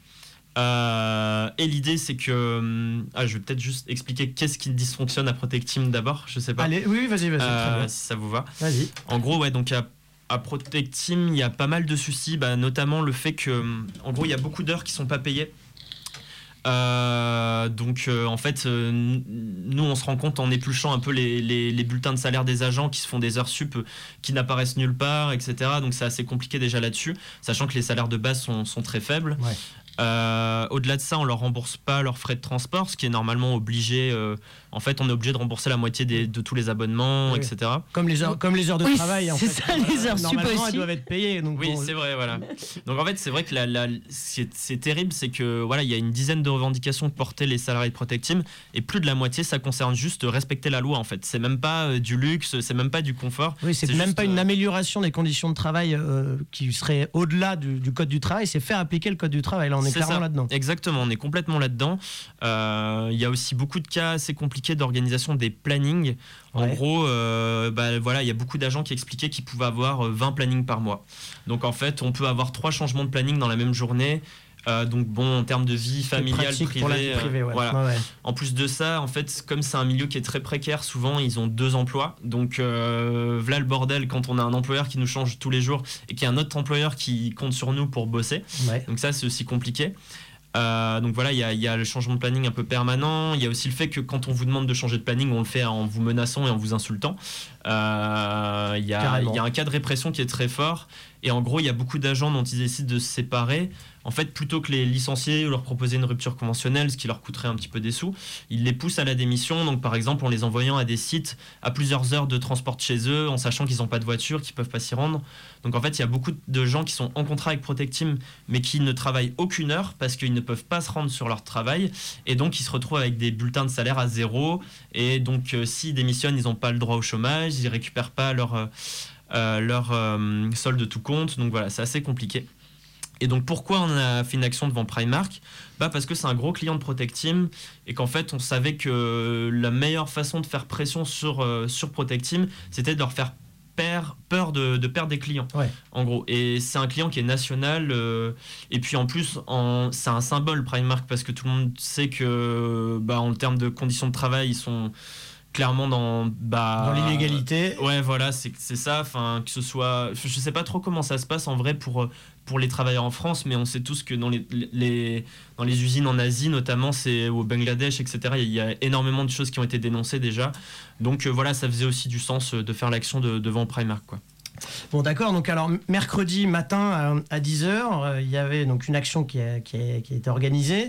Euh, et l'idée, c'est que, ah, je vais peut-être juste expliquer qu'est-ce qui dysfonctionne à Protecteam d'abord, je sais pas. Allez, oui, vas-y, vas-y. Euh, si ça vous va. Vas-y. En gros, ouais, donc à À Protecteam, il y a pas mal de soucis, bah, notamment le fait que, en gros, il y a beaucoup d'heures qui sont pas payées. Euh, donc, euh, en fait, euh, nous, on se rend compte en épluchant un peu les, les, les bulletins de salaire des agents qui se font des heures sup, euh, qui n'apparaissent nulle part, et cetera. Donc, c'est assez compliqué déjà là-dessus, sachant que les salaires de base sont, sont très faibles. Ouais. Euh, au-delà de ça, on leur rembourse pas leurs frais de transport, ce qui est normalement obligé. Euh, en fait, on est obligé de rembourser la moitié des, de tous les abonnements, oui. et cetera. Comme les heures, comme les heures de oui, travail, en c'est fait. ça, les heures euh, sup normalement, aussi. elles doivent être payées. Donc oui, bon, c'est vrai, voilà. Donc en fait, c'est vrai que la, la, c'est, c'est terrible, c'est que voilà, il y a une dizaine de revendications que portaient les salariés de Protecteam, et plus de la moitié, ça concerne juste respecter la loi. En fait, c'est même pas euh, du luxe, c'est même pas du confort. Oui, c'est, c'est même juste, pas une amélioration des conditions de travail euh, qui serait au-delà du, du code du travail. C'est faire appliquer le code du travail. Là, on est, c'est clairement ça. là-dedans. Exactement, on est complètement là-dedans. Euh, il y a aussi beaucoup de cas assez compliqués d'organisation des plannings. En ouais. gros, euh, bah, voilà, il y a beaucoup d'agents qui expliquaient qu'ils pouvaient avoir vingt plannings par mois. Donc en fait, on peut avoir trois changements de planning dans la même journée. Euh, donc bon, en termes de vie familiale, privée, pour la vie privée, ouais. voilà. Ouais, ouais. En plus de ça, en fait, comme c'est un milieu qui est très précaire, souvent ils ont deux emplois. Donc euh, voilà le bordel quand on a un employeur qui nous change tous les jours et qu'il y a un autre employeur qui compte sur nous pour bosser. Ouais. Donc ça, c'est aussi compliqué. Euh, donc voilà, il y, y a le changement de planning un peu permanent. Il y a aussi le fait que quand on vous demande de changer de planning, on le fait en vous menaçant et en vous insultant. Euh, il y a, y a un cas de répression qui est très fort. Et en gros, il y a beaucoup d'agents dont ils décident de se séparer. En fait, plutôt que les licencier ou leur proposer une rupture conventionnelle, ce qui leur coûterait un petit peu des sous, ils les poussent à la démission. Donc, par exemple, en les envoyant à des sites à plusieurs heures de transport de chez eux, en sachant qu'ils n'ont pas de voiture, qu'ils ne peuvent pas s'y rendre. Donc, en fait, il y a beaucoup de gens qui sont en contrat avec Protecteam, mais qui ne travaillent aucune heure parce qu'ils ne peuvent pas se rendre sur leur travail. Et donc, ils se retrouvent avec des bulletins de salaire à zéro. Et donc, euh, s'ils démissionnent, ils n'ont pas le droit au chômage, ils ne récupèrent pas leur... Euh, Euh, leur euh, solde de tout compte. Donc voilà, c'est assez compliqué. Et donc pourquoi on a fait une action devant Primark ? Bah parce que c'est un gros client de Protecteam et qu'en fait on savait que la meilleure façon de faire pression sur, euh, sur Protecteam, c'était de leur faire peur, peur de, de perdre des clients, ouais. en gros. Et c'est un client qui est national euh, et puis en plus en, c'est un symbole Primark parce que tout le monde sait que bah, en termes de conditions de travail ils sont clairement dans bah dans l'inégalité. Ouais, voilà, c'est c'est ça, enfin que ce soit je sais pas trop comment ça se passe en vrai pour pour les travailleurs en France, mais on sait tous que dans les les dans les usines en Asie notamment, c'est au Bangladesh, et cetera. Il y a énormément de choses qui ont été dénoncées déjà. Donc euh, voilà, ça faisait aussi du sens de faire l'action de, devant Primark, quoi. Bon, d'accord. Donc, alors, mercredi matin à, à dix heures, euh, il y avait donc une action qui a, qui a, qui a été organisée.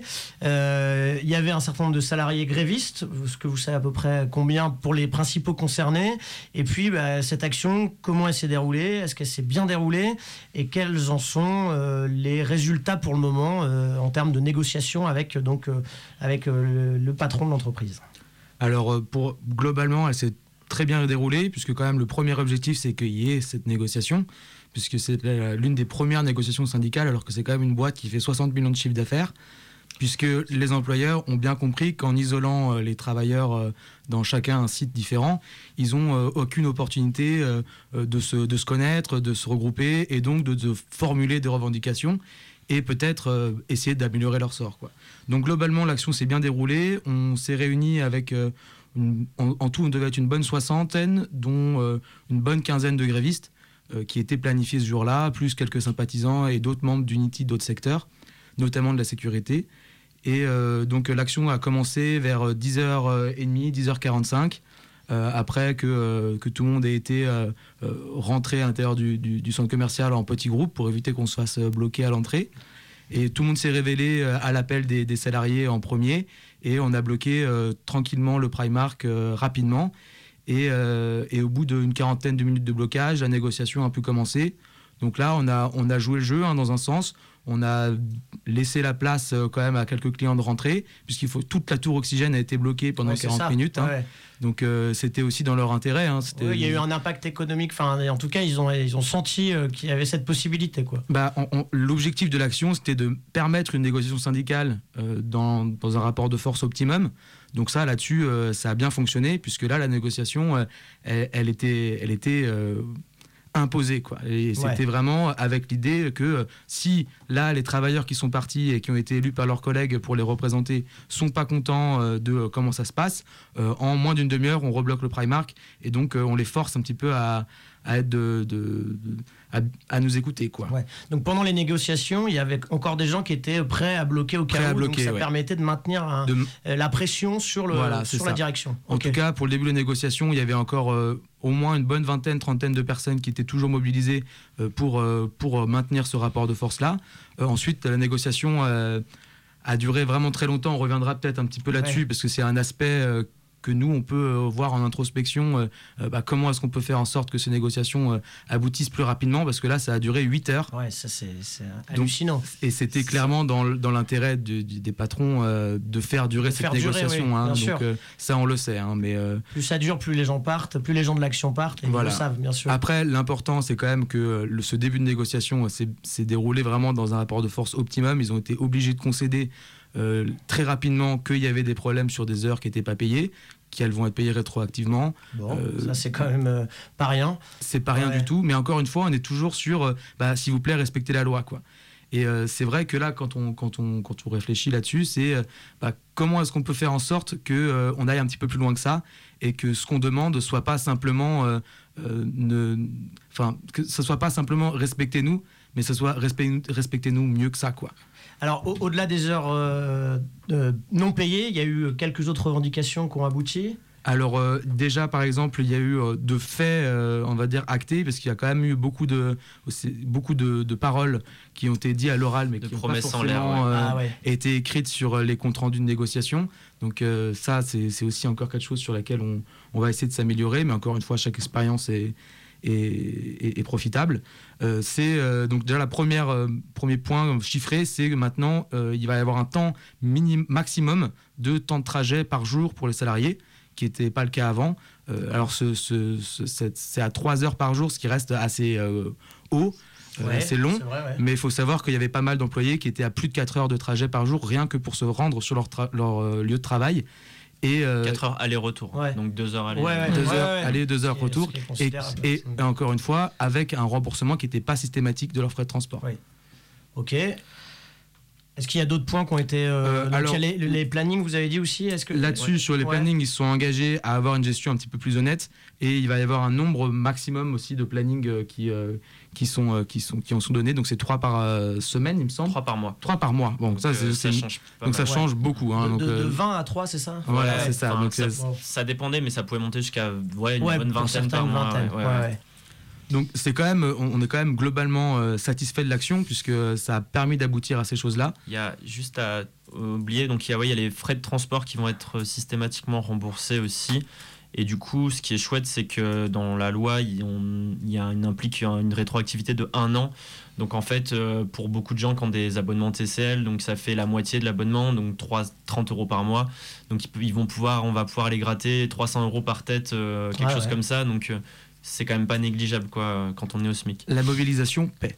Euh, il y avait un certain nombre de salariés grévistes. Est-ce que vous savez à peu près combien pour les principaux concernés? Et puis, bah, cette action, comment elle s'est déroulée? Est-ce qu'elle s'est bien déroulée? Et quels en sont euh, les résultats pour le moment euh, en termes de négociation avec, donc, euh, avec euh, le, le patron de l'entreprise? Alors, pour, globalement, elle s'est très bien déroulée, puisque quand même le premier objectif, c'est qu'il y ait cette négociation, puisque c'est l'une des premières négociations syndicales, alors que c'est quand même une boîte qui fait soixante millions de chiffre d'affaires, puisque les employeurs ont bien compris qu'en isolant les travailleurs dans chacun un site différent, ils n'ont aucune opportunité de se, de se connaître, de se regrouper, et donc de, de formuler des revendications, et peut-être essayer d'améliorer leur sort, quoi. Donc globalement, l'action s'est bien déroulée. On s'est réunis avec... Une, en, en tout, on devait être une bonne soixantaine, dont euh, une bonne quinzaine de grévistes euh, qui étaient planifiés ce jour-là, plus quelques sympathisants et d'autres membres d'Unity d'autres secteurs, notamment de la sécurité. Et euh, donc l'action a commencé vers dix heures trente, dix heures quarante-cinq, euh, après que, euh, que tout le monde ait été euh, euh, rentré à l'intérieur du, du, du centre commercial en petits groupes pour éviter qu'on se fasse bloquer à l'entrée. Et tout le monde s'est révélé euh, à l'appel des, des salariés en premier. Et on a bloqué euh, tranquillement le Primark euh, rapidement. Et, euh, et au bout d'une quarantaine de minutes de blocage, la négociation a pu commencer. Donc là, on a, on a joué le jeu, hein, dans un sens. On a laissé la place euh, quand même à quelques clients de rentrer, puisqu'il faut, toute la tour Oxygène a été bloquée pendant ouais, quarante ça. minutes. Hein. Ouais. Donc euh, c'était aussi dans leur intérêt. Hein. C'était... Ouais, il y a eu un impact économique. Enfin, en tout cas, ils ont, ils ont senti euh, qu'il y avait cette possibilité, quoi. Bah, on, on, l'objectif de l'action, c'était de permettre une négociation syndicale euh, dans, dans un rapport de force optimum. Donc ça, là-dessus, euh, ça a bien fonctionné, puisque là, la négociation, euh, elle, elle était... Elle était euh, imposé, quoi. Et c'était ouais. vraiment avec l'idée que euh, si là les travailleurs qui sont partis et qui ont été élus par leurs collègues pour les représenter sont pas contents euh, de euh, comment ça se passe, euh, en moins d'une demi-heure on rebloque le Primark et donc euh, on les force un petit peu à, à être de, de, de à, à nous écouter, quoi. Ouais. Donc pendant les négociations, il y avait encore des gens qui étaient prêts à bloquer au cas où, donc ça ouais. permettait de maintenir un, de... euh, la pression sur, le, voilà, sur la direction. En okay. tout cas, pour le début de la négociation, il y avait encore euh, au moins une bonne vingtaine, trentaine de personnes qui étaient toujours mobilisées euh, pour, euh, pour maintenir ce rapport de force-là. Euh, ensuite, la négociation euh, a duré vraiment très longtemps. On reviendra peut-être un petit peu là-dessus, ouais. parce que c'est un aspect... Euh, que nous, on peut euh, voir en introspection euh, euh, bah, comment est-ce qu'on peut faire en sorte que ces négociations euh, aboutissent plus rapidement, parce que là, ça a duré huit heures. Ouais, ça, c'est, c'est hallucinant. Donc, et c'était c'est... clairement dans, dans l'intérêt de, de, des patrons euh, de faire durer de cette faire négociation. Durer, oui, hein, donc, euh, ça, on le sait. Hein, mais, euh... plus ça dure, plus les gens partent, plus les gens de l'action partent, et voilà. Ils le savent, bien sûr. Après, l'important, c'est quand même que le, ce début de négociation s'est, s'est déroulé vraiment dans un rapport de force optimum. Ils ont été obligés de concéder euh, très rapidement qu'il y avait des problèmes sur des heures qui n'étaient pas payées, qui elles vont être payées rétroactivement. Bon, euh, ça c'est quand même euh, pas rien. C'est pas rien ouais. du tout, mais encore une fois, on est toujours sur, euh, bah, s'il vous plaît, respectez la loi, quoi. Et euh, c'est vrai que là, quand on, quand on, quand on réfléchit là-dessus, c'est euh, bah, comment est-ce qu'on peut faire en sorte qu'on euh, aille un petit peu plus loin que ça et que ce qu'on demande soit pas simplement, euh, euh, ne, enfin, que ce soit pas simplement respectez-nous, mais ce soit respect, respectez-nous mieux que ça, quoi. Alors, au- au-delà des heures euh, euh, non payées, il y a eu quelques autres revendications qui ont abouti. Alors euh, déjà, par exemple, il y a eu euh, de faits, euh, on va dire, actés, parce qu'il y a quand même eu beaucoup de, beaucoup de, de paroles qui ont été dites à l'oral, mais de qui n'ont pas forcément ouais. euh, ah ouais. été écrites sur les comptes rendus de négociation. Donc euh, ça, c'est, c'est aussi encore quelque chose sur laquelle on, on va essayer de s'améliorer, mais encore une fois, chaque expérience est... Et, et, et profitable. Euh, c'est euh, donc déjà la première euh, premier point chiffré, c'est que maintenant euh, il va y avoir un temps minim, maximum de temps de trajet par jour pour les salariés, qui n'était pas le cas avant. Euh, alors ce, ce, ce, c'est, c'est à trois heures par jour, ce qui reste assez euh, haut. Euh, ouais, assez long, vrai, ouais. Mais il faut savoir qu'il y avait pas mal d'employés qui étaient à plus de quatre heures de trajet par jour, rien que pour se rendre sur leur, tra- leur euh, lieu de travail. Et euh, quatre heures aller-retour, ouais. Donc deux heures aller, ouais, ouais, deux ouais, heures ouais. aller, deux heures retour. Et, et, et encore une fois, avec un remboursement qui n'était pas systématique de leurs frais de transport. Oui. Ok. Est-ce qu'il y a d'autres points qui ont été... Euh, euh, alors, il y a les, les plannings, vous avez dit aussi est-ce que... Là-dessus, ouais. sur les plannings, ouais. ils se sont engagés à avoir une gestion un petit peu plus honnête. Et il va y avoir un nombre maximum aussi de plannings qui, euh, qui, sont, euh, qui, sont, qui en sont donnés. Donc c'est trois par euh, semaine, il me semble. Trois par mois. Trois par mois. Bon, donc, ça, c'est, euh, ça, change, donc ça change ouais. beaucoup. Hein, de, donc, de, euh, de vingt à trois, c'est ça? Voilà, ouais, c'est ça. Enfin, donc ça, c'est... ça dépendait, mais ça pouvait monter jusqu'à ouais, une ouais, bonne vingtaine par mois. Vingtaine, ouais, ouais. Ouais. Donc c'est quand même, on est quand même globalement euh, satisfait de l'action puisque ça a permis d'aboutir à ces choses-là. Il y a juste à oublier, donc il y a, ouais, il y a les frais de transport qui vont être systématiquement remboursés aussi. Et du coup, ce qui est chouette, c'est que dans la loi, il, on, il y a une, implique une rétroactivité de un an. Donc en fait, euh, pour beaucoup de gens qui ont des abonnements T C L, donc ça fait la moitié de l'abonnement, donc trente euros par mois. Donc ils vont pouvoir, on va pouvoir les gratter trois cents euros par tête, euh, quelque ouais, chose ouais. comme ça. Donc euh, c'est quand même pas négligeable quoi, quand on est au SMIC. La mobilisation paie.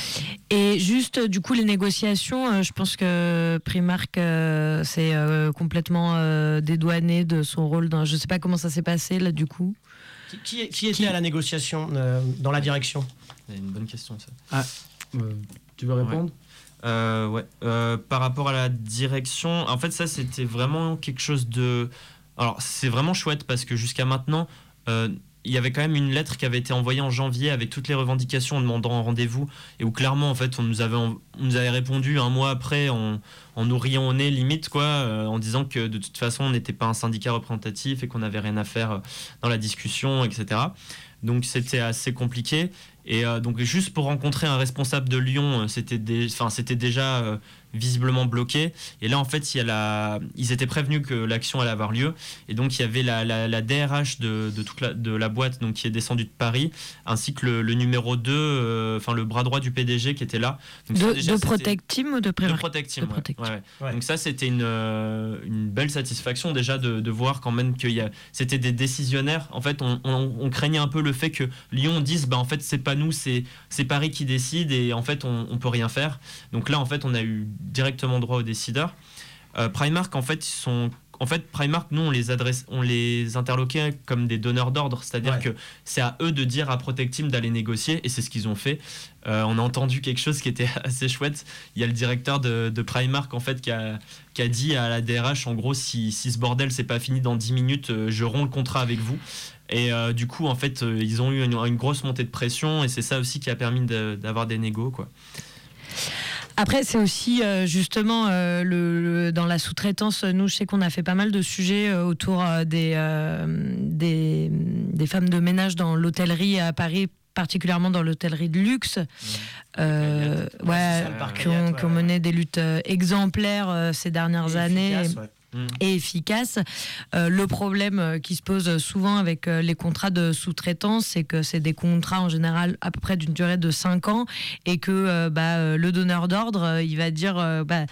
Et juste, du coup, les négociations, euh, je pense que Primark euh, s'est euh, complètement euh, dédouané de son rôle. Dans, je ne sais pas comment ça s'est passé, là, du coup. Qui, qui, qui était qui... à la négociation euh, dans la direction ? C'est une bonne question, ça. Ah, euh, tu veux répondre ? Ouais. Euh, ouais. Euh, par rapport à la direction, en fait, ça, c'était vraiment quelque chose de... Alors, c'est vraiment chouette parce que jusqu'à maintenant... Euh, il y avait quand même une lettre qui avait été envoyée en janvier avec toutes les revendications en demandant un rendez-vous et où clairement en fait on nous avait, on nous avait répondu un mois après en, en nous riant au nez limite quoi, euh, en disant que de toute façon on n'était pas un syndicat représentatif et qu'on n'avait rien à faire dans la discussion, et cetera. Donc c'était assez compliqué et euh, donc juste pour rencontrer un responsable de Lyon, c'était, des, c'était déjà euh, visiblement bloqué. Et là en fait il y a la, ils étaient prévenus que l'action allait avoir lieu et donc il y avait la, la, la D R H de, de toute la, de la boîte donc qui est descendue de Paris ainsi que le, le numéro deux, enfin euh, le bras droit du P D G qui était là. Donc, de ça, déjà, de Protect Team ou de Primark ? De Protect Team, de Protect ouais. Team. Ouais, ouais. Donc ça c'était une, euh, une belle satisfaction déjà de, de voir quand même qu'il y a, c'était des décisionnaires. En fait on, on, on craignait un peu le fait que Lyon dise bah en fait c'est pas nous, c'est, c'est Paris qui décide et en fait on, on peut rien faire. Donc là en fait on a eu directement droit aux décideurs. Euh, Primark en fait ils sont en fait Primark nous on les adresse, on les interloquait comme des donneurs d'ordre, c'est-à-dire ouais. que c'est à eux de dire à Protect Team d'aller négocier et c'est ce qu'ils ont fait. Euh, on a entendu quelque chose qui était assez chouette. Il y a le directeur de, de Primark en fait qui a, qui a dit à la D R H en gros si, si ce bordel c'est pas fini dans dix minutes, euh, je romps le contrat avec vous. Et euh, du coup en fait euh, ils ont eu une, une grosse montée de pression et c'est ça aussi qui a permis de, d'avoir des négos quoi. Après, c'est aussi euh, justement euh, le, le, dans la sous-traitance, nous, je sais qu'on a fait pas mal de sujets euh, autour euh, des, euh, des, des femmes de ménage dans l'hôtellerie à Paris, particulièrement dans l'hôtellerie de luxe, mmh. euh, ouais, ouais, ça, qui, ont, ouais, qui ont mené ouais. des luttes euh, exemplaires euh, ces dernières et années. Efficace, ouais. Et efficace. Euh, le problème qui se pose souvent avec euh, les contrats de sous-traitance, c'est que c'est des contrats en général à peu près d'une durée de cinq ans et que euh, bah, euh, le donneur d'ordre, euh, il va dire... Euh, bah,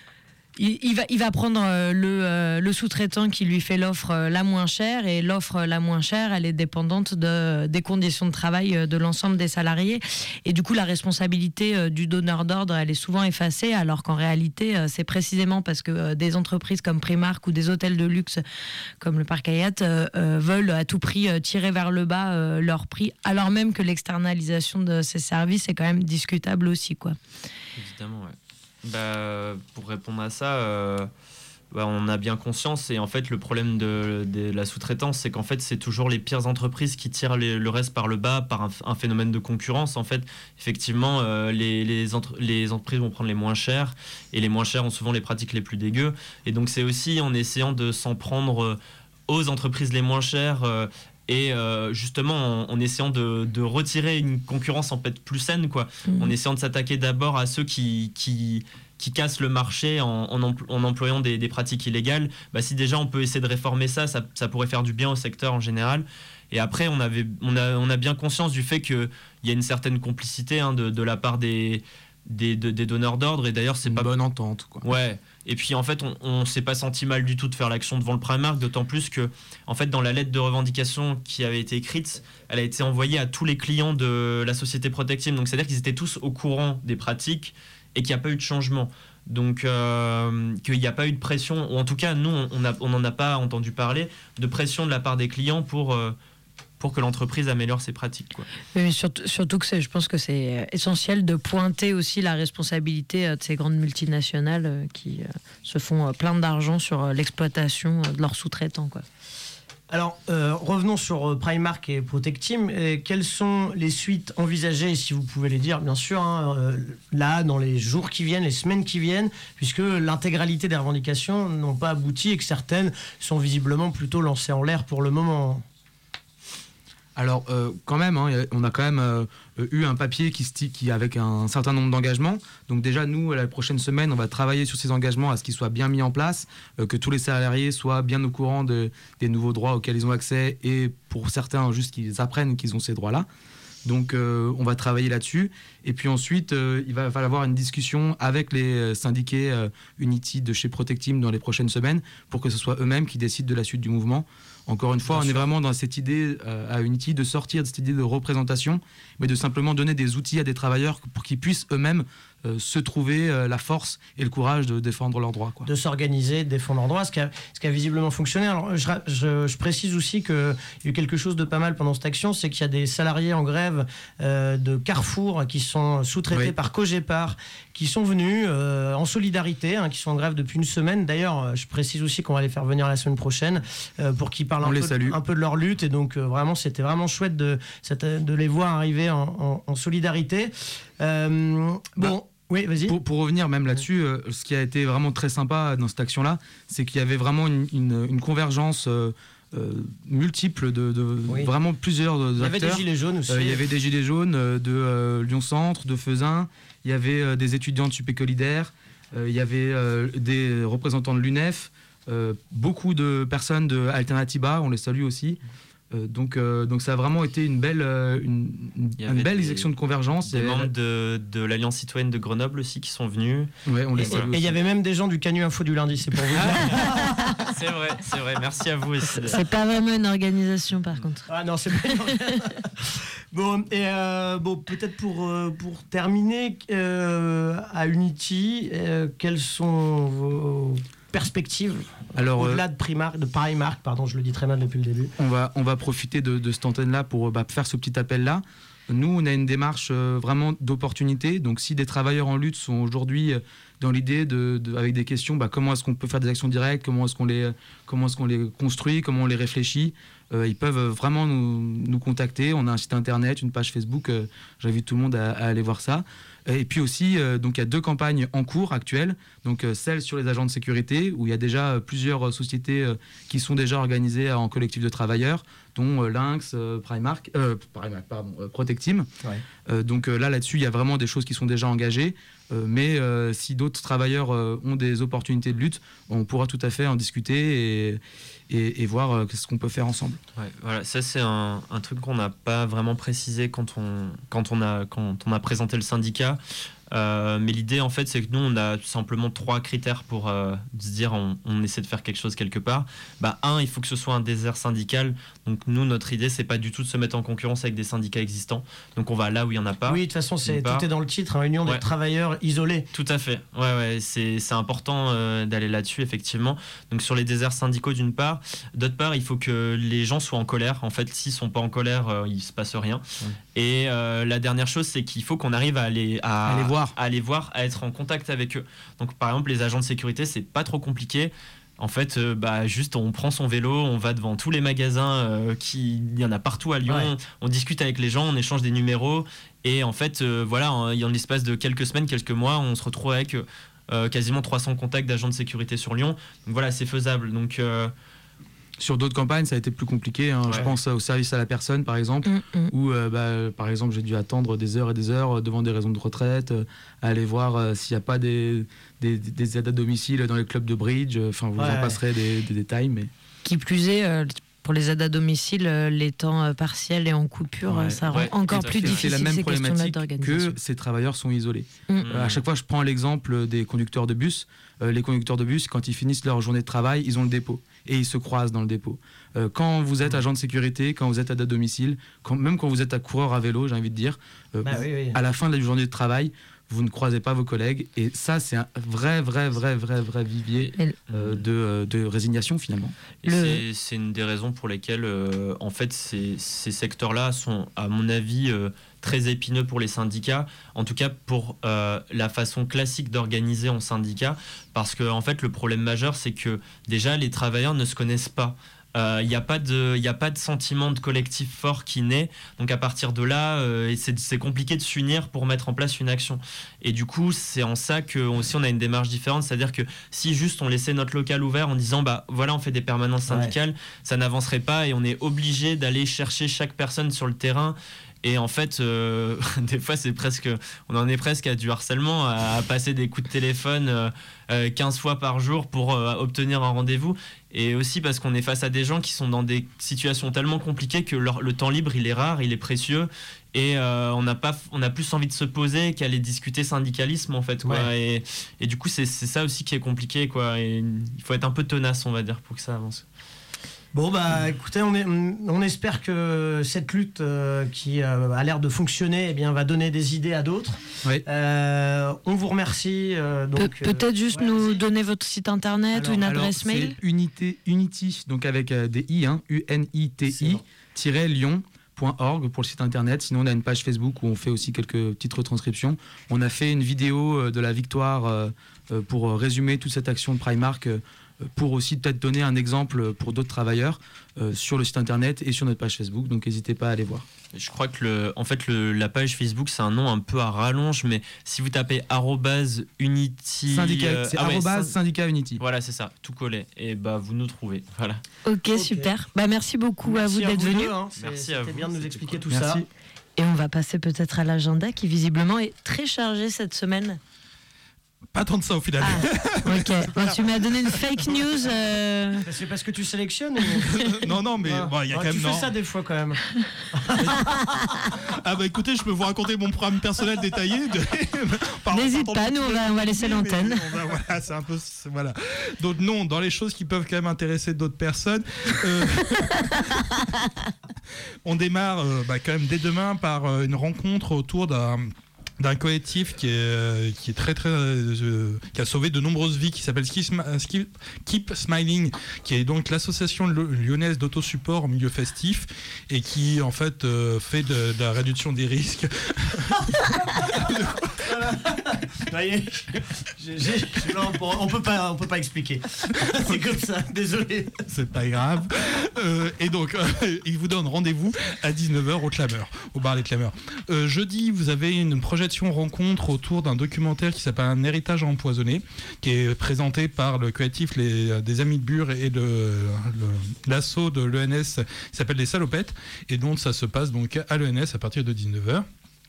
Il, il, va, il va prendre euh, le, euh, le sous-traitant qui lui fait l'offre euh, la moins chère et l'offre la moins chère, elle est dépendante de, des conditions de travail euh, de l'ensemble des salariés et du coup la responsabilité euh, du donneur d'ordre elle est souvent effacée alors qu'en réalité euh, c'est précisément parce que euh, des entreprises comme Primark ou des hôtels de luxe comme le Parc Hyatt euh, euh, veulent à tout prix euh, tirer vers le bas euh, leur prix alors même que l'externalisation de ces services est quand même discutable aussi quoi. Évidemment ouais. Bah, pour répondre à ça, euh, bah, on a bien conscience et en fait le problème de, de la sous-traitance c'est qu'en fait c'est toujours les pires entreprises qui tirent les, le reste par le bas par un, un phénomène de concurrence. En fait effectivement euh, les, les, entre, les entreprises vont prendre les moins chères et les moins chères ont souvent les pratiques les plus dégueu et donc c'est aussi en essayant de s'en prendre aux entreprises les moins chères euh, et euh, justement en, en essayant de, de retirer une concurrence en fait plus saine quoi, mmh. en essayant de s'attaquer d'abord à ceux qui, qui, qui cassent le marché en, en, empl- en employant des, des pratiques illégales, bah, si déjà on peut essayer de réformer ça, ça, ça pourrait faire du bien au secteur en général. Et après on, avait, on, a, on a bien conscience du fait qu'il y a une certaine complicité hein, de, de la part des, des, de, des donneurs d'ordre et d'ailleurs c'est une pas bonne entente quoi. Ouais. Et puis en fait, on, on s'est pas senti mal du tout de faire l'action devant le Primark, d'autant plus que, en fait, dans la lettre de revendication qui avait été écrite, elle a été envoyée à tous les clients de la société Protect Team. Donc c'est-à-dire qu'ils étaient tous au courant des pratiques et qu'il n'y a pas eu de changement. Donc euh, qu'il n'y a pas eu de pression, ou en tout cas, nous, on n'en a pas entendu parler de pression de la part des clients pour euh, pour que l'entreprise améliore ses pratiques, quoi. Mais surtout, surtout que c'est, je pense que c'est essentiel de pointer aussi la responsabilité de ces grandes multinationales qui se font plein d'argent sur l'exploitation de leurs sous-traitants, quoi. Alors, euh, revenons sur Primark et Protect Team. Et quelles sont les suites envisagées, si vous pouvez les dire, bien sûr, hein, euh, là, dans les jours qui viennent, les semaines qui viennent, puisque l'intégralité des revendications n'ont pas abouti et que certaines sont visiblement plutôt lancées en l'air pour le moment. Alors, euh, quand même, hein, on a quand même euh, eu un papier qui, qui avec un certain nombre d'engagements. Donc déjà, nous, la prochaine semaine, on va travailler sur ces engagements à ce qu'ils soient bien mis en place, euh, que tous les salariés soient bien au courant de, des nouveaux droits auxquels ils ont accès et pour certains, juste qu'ils apprennent qu'ils ont ces droits-là. Donc, euh, on va travailler là-dessus. Et puis ensuite, euh, il va falloir avoir une discussion avec les syndiqués euh, Unity de chez Protectim dans les prochaines semaines pour que ce soit eux-mêmes qui décident de la suite du mouvement. Encore une fois, Bien on sûr. est vraiment dans cette idée euh, à Unity de sortir de cette idée de représentation, mais de simplement donner des outils à des travailleurs pour qu'ils puissent eux-mêmes euh, se trouver euh, la force et le courage de défendre leurs droits. Quoi. De s'organiser, de défendre leurs droits, ce qui a, ce qui a visiblement fonctionné. Alors, je, je, je précise aussi qu'il y a eu quelque chose de pas mal pendant cette action, c'est qu'il y a des salariés en grève euh, de Carrefour qui sont sous-traités oui. par Cogépar, qui sont venus euh, en solidarité, hein, qui sont en grève depuis une semaine. D'ailleurs, je précise aussi qu'on va les faire venir la semaine prochaine euh, pour qu'ils parlent un peu, de, un peu de leur lutte. Et donc, euh, vraiment, c'était vraiment chouette de, de les voir arriver en, en, en solidarité. Euh, bah, bon. Oui, vas-y. Pour, pour revenir même là-dessus, euh, ce qui a été vraiment très sympa dans cette action-là, c'est qu'il y avait vraiment une, une, une convergence euh, euh, multiple de, de oui. vraiment plusieurs acteurs. Il y avait des gilets jaunes aussi. Euh, il y avait des gilets jaunes euh, de euh, Lyon-Centre, de Fezin. Il y avait euh, des étudiants de Supécolidaire. Euh, il y avait euh, des représentants de l'U N E F. Euh, beaucoup de personnes de Alternativa, on les salue aussi. Euh, donc, euh, donc ça a vraiment été une belle, euh, une, une belle des, action de convergence. Des et membres de, de l'Alliance citoyenne de Grenoble aussi qui sont venus. Ouais, on les et il y avait même des gens du Canu Info du lundi, c'est pour vous. C'est vrai, c'est vrai. Merci à vous. C'est, c'est pas vraiment une organisation par contre. Ah non, c'est pas une organisation. Bon, et euh, bon, peut-être pour, euh, pour terminer, euh, à Unity, euh, quelles sont vos perspectives Alors, au-delà de Primark, de Primark, pardon, je le dis très mal depuis le début. On va, on va profiter de, de cette antenne-là pour bah, faire ce petit appel-là. Nous, on a une démarche euh, vraiment d'opportunité. Donc, si des travailleurs en lutte sont aujourd'hui dans l'idée, de, de, avec des questions, bah, comment est-ce qu'on peut faire des actions directes, comment est-ce qu'on les, comment est-ce qu'on les construit, comment on les réfléchit, euh, ils peuvent vraiment nous, nous contacter. On a un site internet, une page Facebook. Euh, j'invite tout le monde à, à aller voir ça. Et puis aussi, euh, donc il y a deux campagnes en cours actuelles, donc euh, celle sur les agents de sécurité, où il y a déjà euh, plusieurs euh, sociétés euh, qui sont déjà organisées en collectif de travailleurs, dont euh, Lynx, euh, Primark, euh, Primark, pardon, euh, Protectim. Ouais. Euh, donc euh, là, là-dessus, il y a vraiment des choses qui sont déjà engagées, euh, mais euh, si d'autres travailleurs euh, ont des opportunités de lutte, on pourra tout à fait en discuter et, et, et voir euh, ce qu'on peut faire ensemble. Ouais, voilà, ça c'est un, un truc qu'on n'a pas vraiment précisé quand on, quand on a, quand on a présenté le syndicat. Euh, mais l'idée en fait c'est que nous on a tout simplement trois critères pour euh, se dire on, on essaie de faire quelque chose quelque part. Bah, un, il faut que ce soit un désert syndical. Donc nous notre idée c'est pas du tout de se mettre en concurrence avec des syndicats existants. Donc on va là où il y en a pas. Oui, de toute façon c'est, tout est dans le titre, hein, Union des ouais. travailleurs isolés. Tout à fait. Ouais ouais, c'est, c'est important euh, d'aller là-dessus effectivement. Donc sur les déserts syndicaux d'une part, d'autre part il faut que les gens soient en colère. En fait s'ils sont pas en colère euh, il se passe rien. Ouais. Et euh, la dernière chose c'est qu'il faut qu'on arrive à les à, à les voir. à les voir, à être en contact avec eux. Donc par exemple les agents de sécurité c'est pas trop compliqué. En fait, euh, bah, juste on prend son vélo, on va devant tous les magasins, euh, qui, il y en a partout à Lyon, ouais. on discute avec les gens, on échange des numéros et en fait euh, voilà, en, en l'espace de quelques semaines, quelques mois, on se retrouve avec euh, quasiment trois cents contacts d'agents de sécurité sur Lyon. Donc voilà, c'est faisable. Donc euh, sur d'autres campagnes, ça a été plus compliqué. Hein. Ouais. Je pense au service à la personne, par exemple, mmh, mmh. où, euh, bah, par exemple, j'ai dû attendre des heures et des heures devant des raisons de retraite, euh, aller voir euh, s'il n'y a pas des, des, des aides à domicile dans les clubs de bridge. Enfin, vous ouais, en passerez des, des détails. Mais... Qui plus est, euh, pour les aides à domicile, euh, les temps euh, partiels et en coupure, ouais, ça ouais, rend encore plus difficile. C'est la même ces problématique que ces travailleurs sont isolés. Mmh. Euh, à chaque fois, je prends l'exemple des conducteurs de bus. Euh, les conducteurs de bus, quand ils finissent leur journée de travail, ils ont le dépôt. Et ils se croisent dans le dépôt. Euh, quand vous êtes agent de sécurité, quand vous êtes aide à domicile, quand, même quand vous êtes à coureur à vélo, j'ai envie de dire, euh, bah, oui, oui. à la fin de la journée de travail, vous ne croisez pas vos collègues. Et ça, c'est un vrai, vrai, vrai, vrai, vrai vivier euh, de, de résignation, finalement. Et le... c'est, c'est une des raisons pour lesquelles, euh, en fait, ces, ces secteurs-là sont, à mon avis, euh, très épineux pour les syndicats, en tout cas pour euh, la façon classique d'organiser en syndicat, parce que en fait le problème majeur c'est que déjà les travailleurs ne se connaissent pas. Il euh, n'y a pas de, il y a pas de sentiment de collectif fort qui naît. Donc à partir de là, euh, c'est, c'est compliqué de s'unir pour mettre en place une action. Et du coup, c'est en ça que aussi on a une démarche différente, c'est-à-dire que si juste on laissait notre local ouvert en disant bah voilà on fait des permanences syndicales, ouais. ça n'avancerait pas et on est obligé d'aller chercher chaque personne sur le terrain. Et en fait, euh, des fois, c'est presque, on en est presque à du harcèlement, à, à passer des coups de téléphone euh, euh, quinze fois par jour pour euh, obtenir un rendez-vous. Et aussi parce qu'on est face à des gens qui sont dans des situations tellement compliquées que leur, le temps libre, il est rare, il est précieux. Et euh, on n'a pas, on a plus envie de se poser qu'aller discuter syndicalisme, en fait. Quoi. Ouais. Et, et du coup, c'est, c'est ça aussi qui est compliqué, quoi. Et il faut être un peu tenace, on va dire, pour que ça avance. Bon bah écoutez, on, est, on espère que cette lutte euh, qui euh, a l'air de fonctionner eh bien, va donner des idées à d'autres. Oui. Euh, on vous remercie. Euh, donc, Pe- peut-être juste ouais, nous vas-y. donner votre site internet alors, ou une adresse alors, mail. C'est Unité, Unity, donc avec euh, des i, hein, U N I T I, tiret Lyon point org pour le site internet. Sinon on a une page Facebook où on fait aussi quelques petites retranscriptions. On a fait une vidéo de la victoire euh, pour résumer toute cette action de Primark, euh, pour aussi peut-être donner un exemple pour d'autres travailleurs euh, sur le site internet et sur notre page Facebook, donc n'hésitez pas à aller voir. Je crois que le, en fait le, la page Facebook c'est un nom un peu à rallonge, mais si vous tapez arrobase unity syndicat, euh, c'est ah arrobase ouais, syndicat unity. Voilà, c'est ça, tout collé et bah vous nous trouvez. Voilà. Ok, okay. Super. Bah merci beaucoup merci à vous d'être venus. Hein. Merci à vous. C'était bien de nous expliquer tout merci. ça. Et on va passer peut-être à l'agenda qui visiblement est très chargé cette semaine. Pas tant de ça au final. Ah, ok. Bon, tu m'as donné une fake news. Euh... C'est parce que tu sélectionnes ou... Non, non, mais il ah. bon, y a ah, quand même. Tu non. fais ça des fois quand même. Ah bah écoutez, je peux vous raconter mon programme personnel détaillé. De... N'hésite pas, nous on va, on va laisser l'antenne. Va, voilà, c'est un peu c'est, voilà. Donc non, dans les choses qui peuvent quand même intéresser d'autres personnes. Euh... on démarre euh, bah, quand même dès demain par euh, une rencontre autour d'un. d'un collectif qui est, qui est très très euh, qui a sauvé de nombreuses vies, qui s'appelle Keep Smiling, qui est donc l'association lyonnaise d'autosupport en milieu festif et qui en fait euh, fait de, de la réduction des risques. J'ai, j'ai, j'ai, non, on peut pas on peut pas expliquer. C'est comme ça, désolé. C'est pas grave. Euh, et donc euh, il vous donne rendez-vous à dix-neuf heures au Clameur, au bar Les Clameurs. Euh, jeudi, vous avez une projection rencontre autour d'un documentaire qui s'appelle Un héritage empoisonné, qui est présenté par le collectif les, des Amis de Bure et le, le, l'assaut de l'E N S qui s'appelle Les Salopettes, et donc ça se passe donc à l'E N S à partir de dix-neuf heures.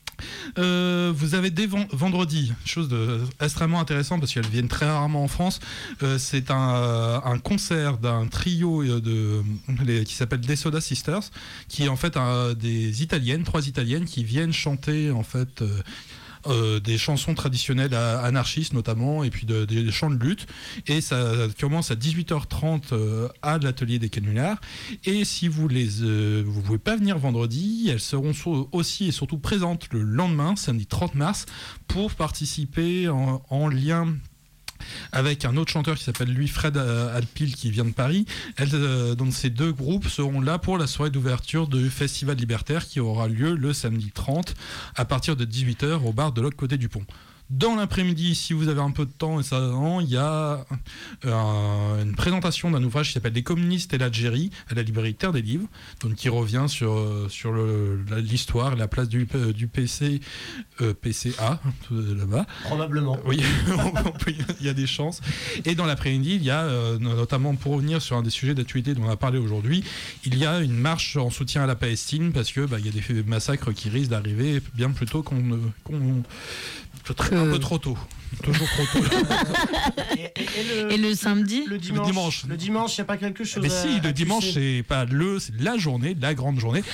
Euh, vous avez dès ven- vendredi, chose de, extrêmement intéressante parce qu'elles viennent très rarement en France. Euh, c'est un, un concert d'un trio de, les, qui s'appelle Les Soda Sisters, qui est en fait un, des italiennes, trois italiennes qui viennent chanter en fait. Euh, Euh, des chansons traditionnelles anarchistes notamment, et puis de, des chants de lutte, et ça commence à dix-huit heures trente euh, à l'atelier des Canulars. Et si vous les euh, vous pouvez pas venir vendredi, elles seront so- aussi et surtout présentes le lendemain, samedi trente mars, pour participer en, en lien avec un autre chanteur qui s'appelle lui Fred Alpil qui vient de Paris. Elle, euh, donc ces deux groupes seront là pour la soirée d'ouverture du Festival Libertaire qui aura lieu le samedi trente à partir de dix-huit heures au bar de l'autre côté du pont. Dans l'après-midi, si vous avez un peu de temps, et ça, il y a euh, une présentation d'un ouvrage qui s'appelle Les communistes et l'Algérie à la librairie Terre des Livres, donc qui revient sur, sur le, la, l'histoire et la place du, du P C, euh, P C A, là-bas. Probablement. Oui, il y a des chances. Et dans l'après-midi, il y a, euh, notamment pour revenir sur un des sujets d'actualité dont on a parlé aujourd'hui, il y a une marche en soutien à la Palestine, parce qu'il bah, y a des massacres qui risquent d'arriver bien plus tôt qu'on... qu'on Très, un peu trop tôt. Toujours trop tôt. et, et, et, le, et le samedi Le dimanche. Le dimanche, le dimanche, il n'y a pas quelque chose. Mais à, si, le dimanche, c'est pas le, c'est la journée, la grande journée.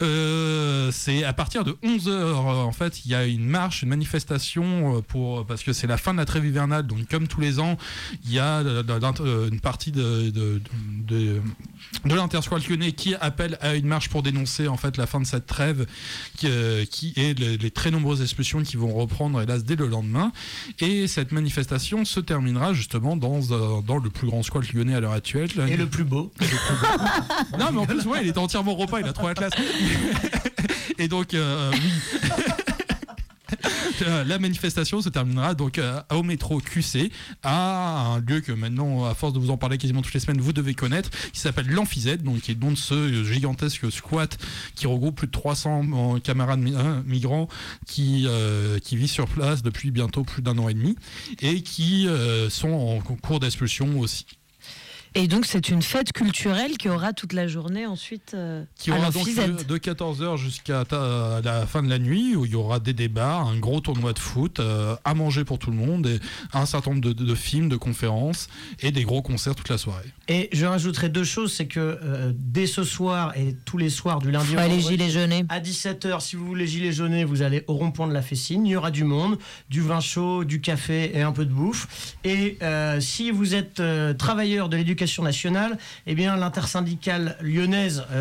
Euh, c'est à partir de onze heures. En fait, il y a une marche, une manifestation pour, parce que c'est la fin de la trêve hivernale. Donc, comme tous les ans, il y a une partie de, de, de, de l'intersquad lyonnais qui appelle à une marche pour dénoncer en fait la fin de cette trêve, qui, qui est les, les très nombreuses expulsions qui vont reprendre, hélas, dès le lendemain. Et Et cette manifestation se terminera justement dans, euh, dans le plus grand squat lyonnais à l'heure actuelle. Là, et le plus beau. Et le plus beau. Non, mais en plus, ouais, il était entièrement repas, il a trop la classe. Et donc, euh, oui. La manifestation se terminera donc au métro Q C, à un lieu que maintenant, à force de vous en parler quasiment toutes les semaines, vous devez connaître, qui s'appelle l'Amphizète, donc qui est le nom de ce gigantesque squat qui regroupe plus de trois cents camarades migrants qui, euh, qui vivent sur place depuis bientôt plus d'un an et demi et qui euh, sont en cours d'expulsion aussi. Et donc c'est une fête culturelle qui aura toute la journée ensuite euh, qui à aura donc l'Amphizète. de quatorze heures jusqu'à ta, la fin de la nuit, où il y aura des débats, un gros tournoi de foot, euh, à manger pour tout le monde, et un certain nombre de, de, de films, de conférences et des gros concerts toute la soirée. Et je rajouterai deux choses, c'est que euh, dès ce soir et tous les soirs du lundi au ouais, vendredi, les gilets jaunes. à dix-sept heures, si vous voulez gilets jaunes, vous allez au rond-point de la Fessine, il y aura du monde, du vin chaud, du café et un peu de bouffe. Et euh, si vous êtes euh, travailleur de l'éducation nationale, eh bien l'intersyndicale lyonnaise euh,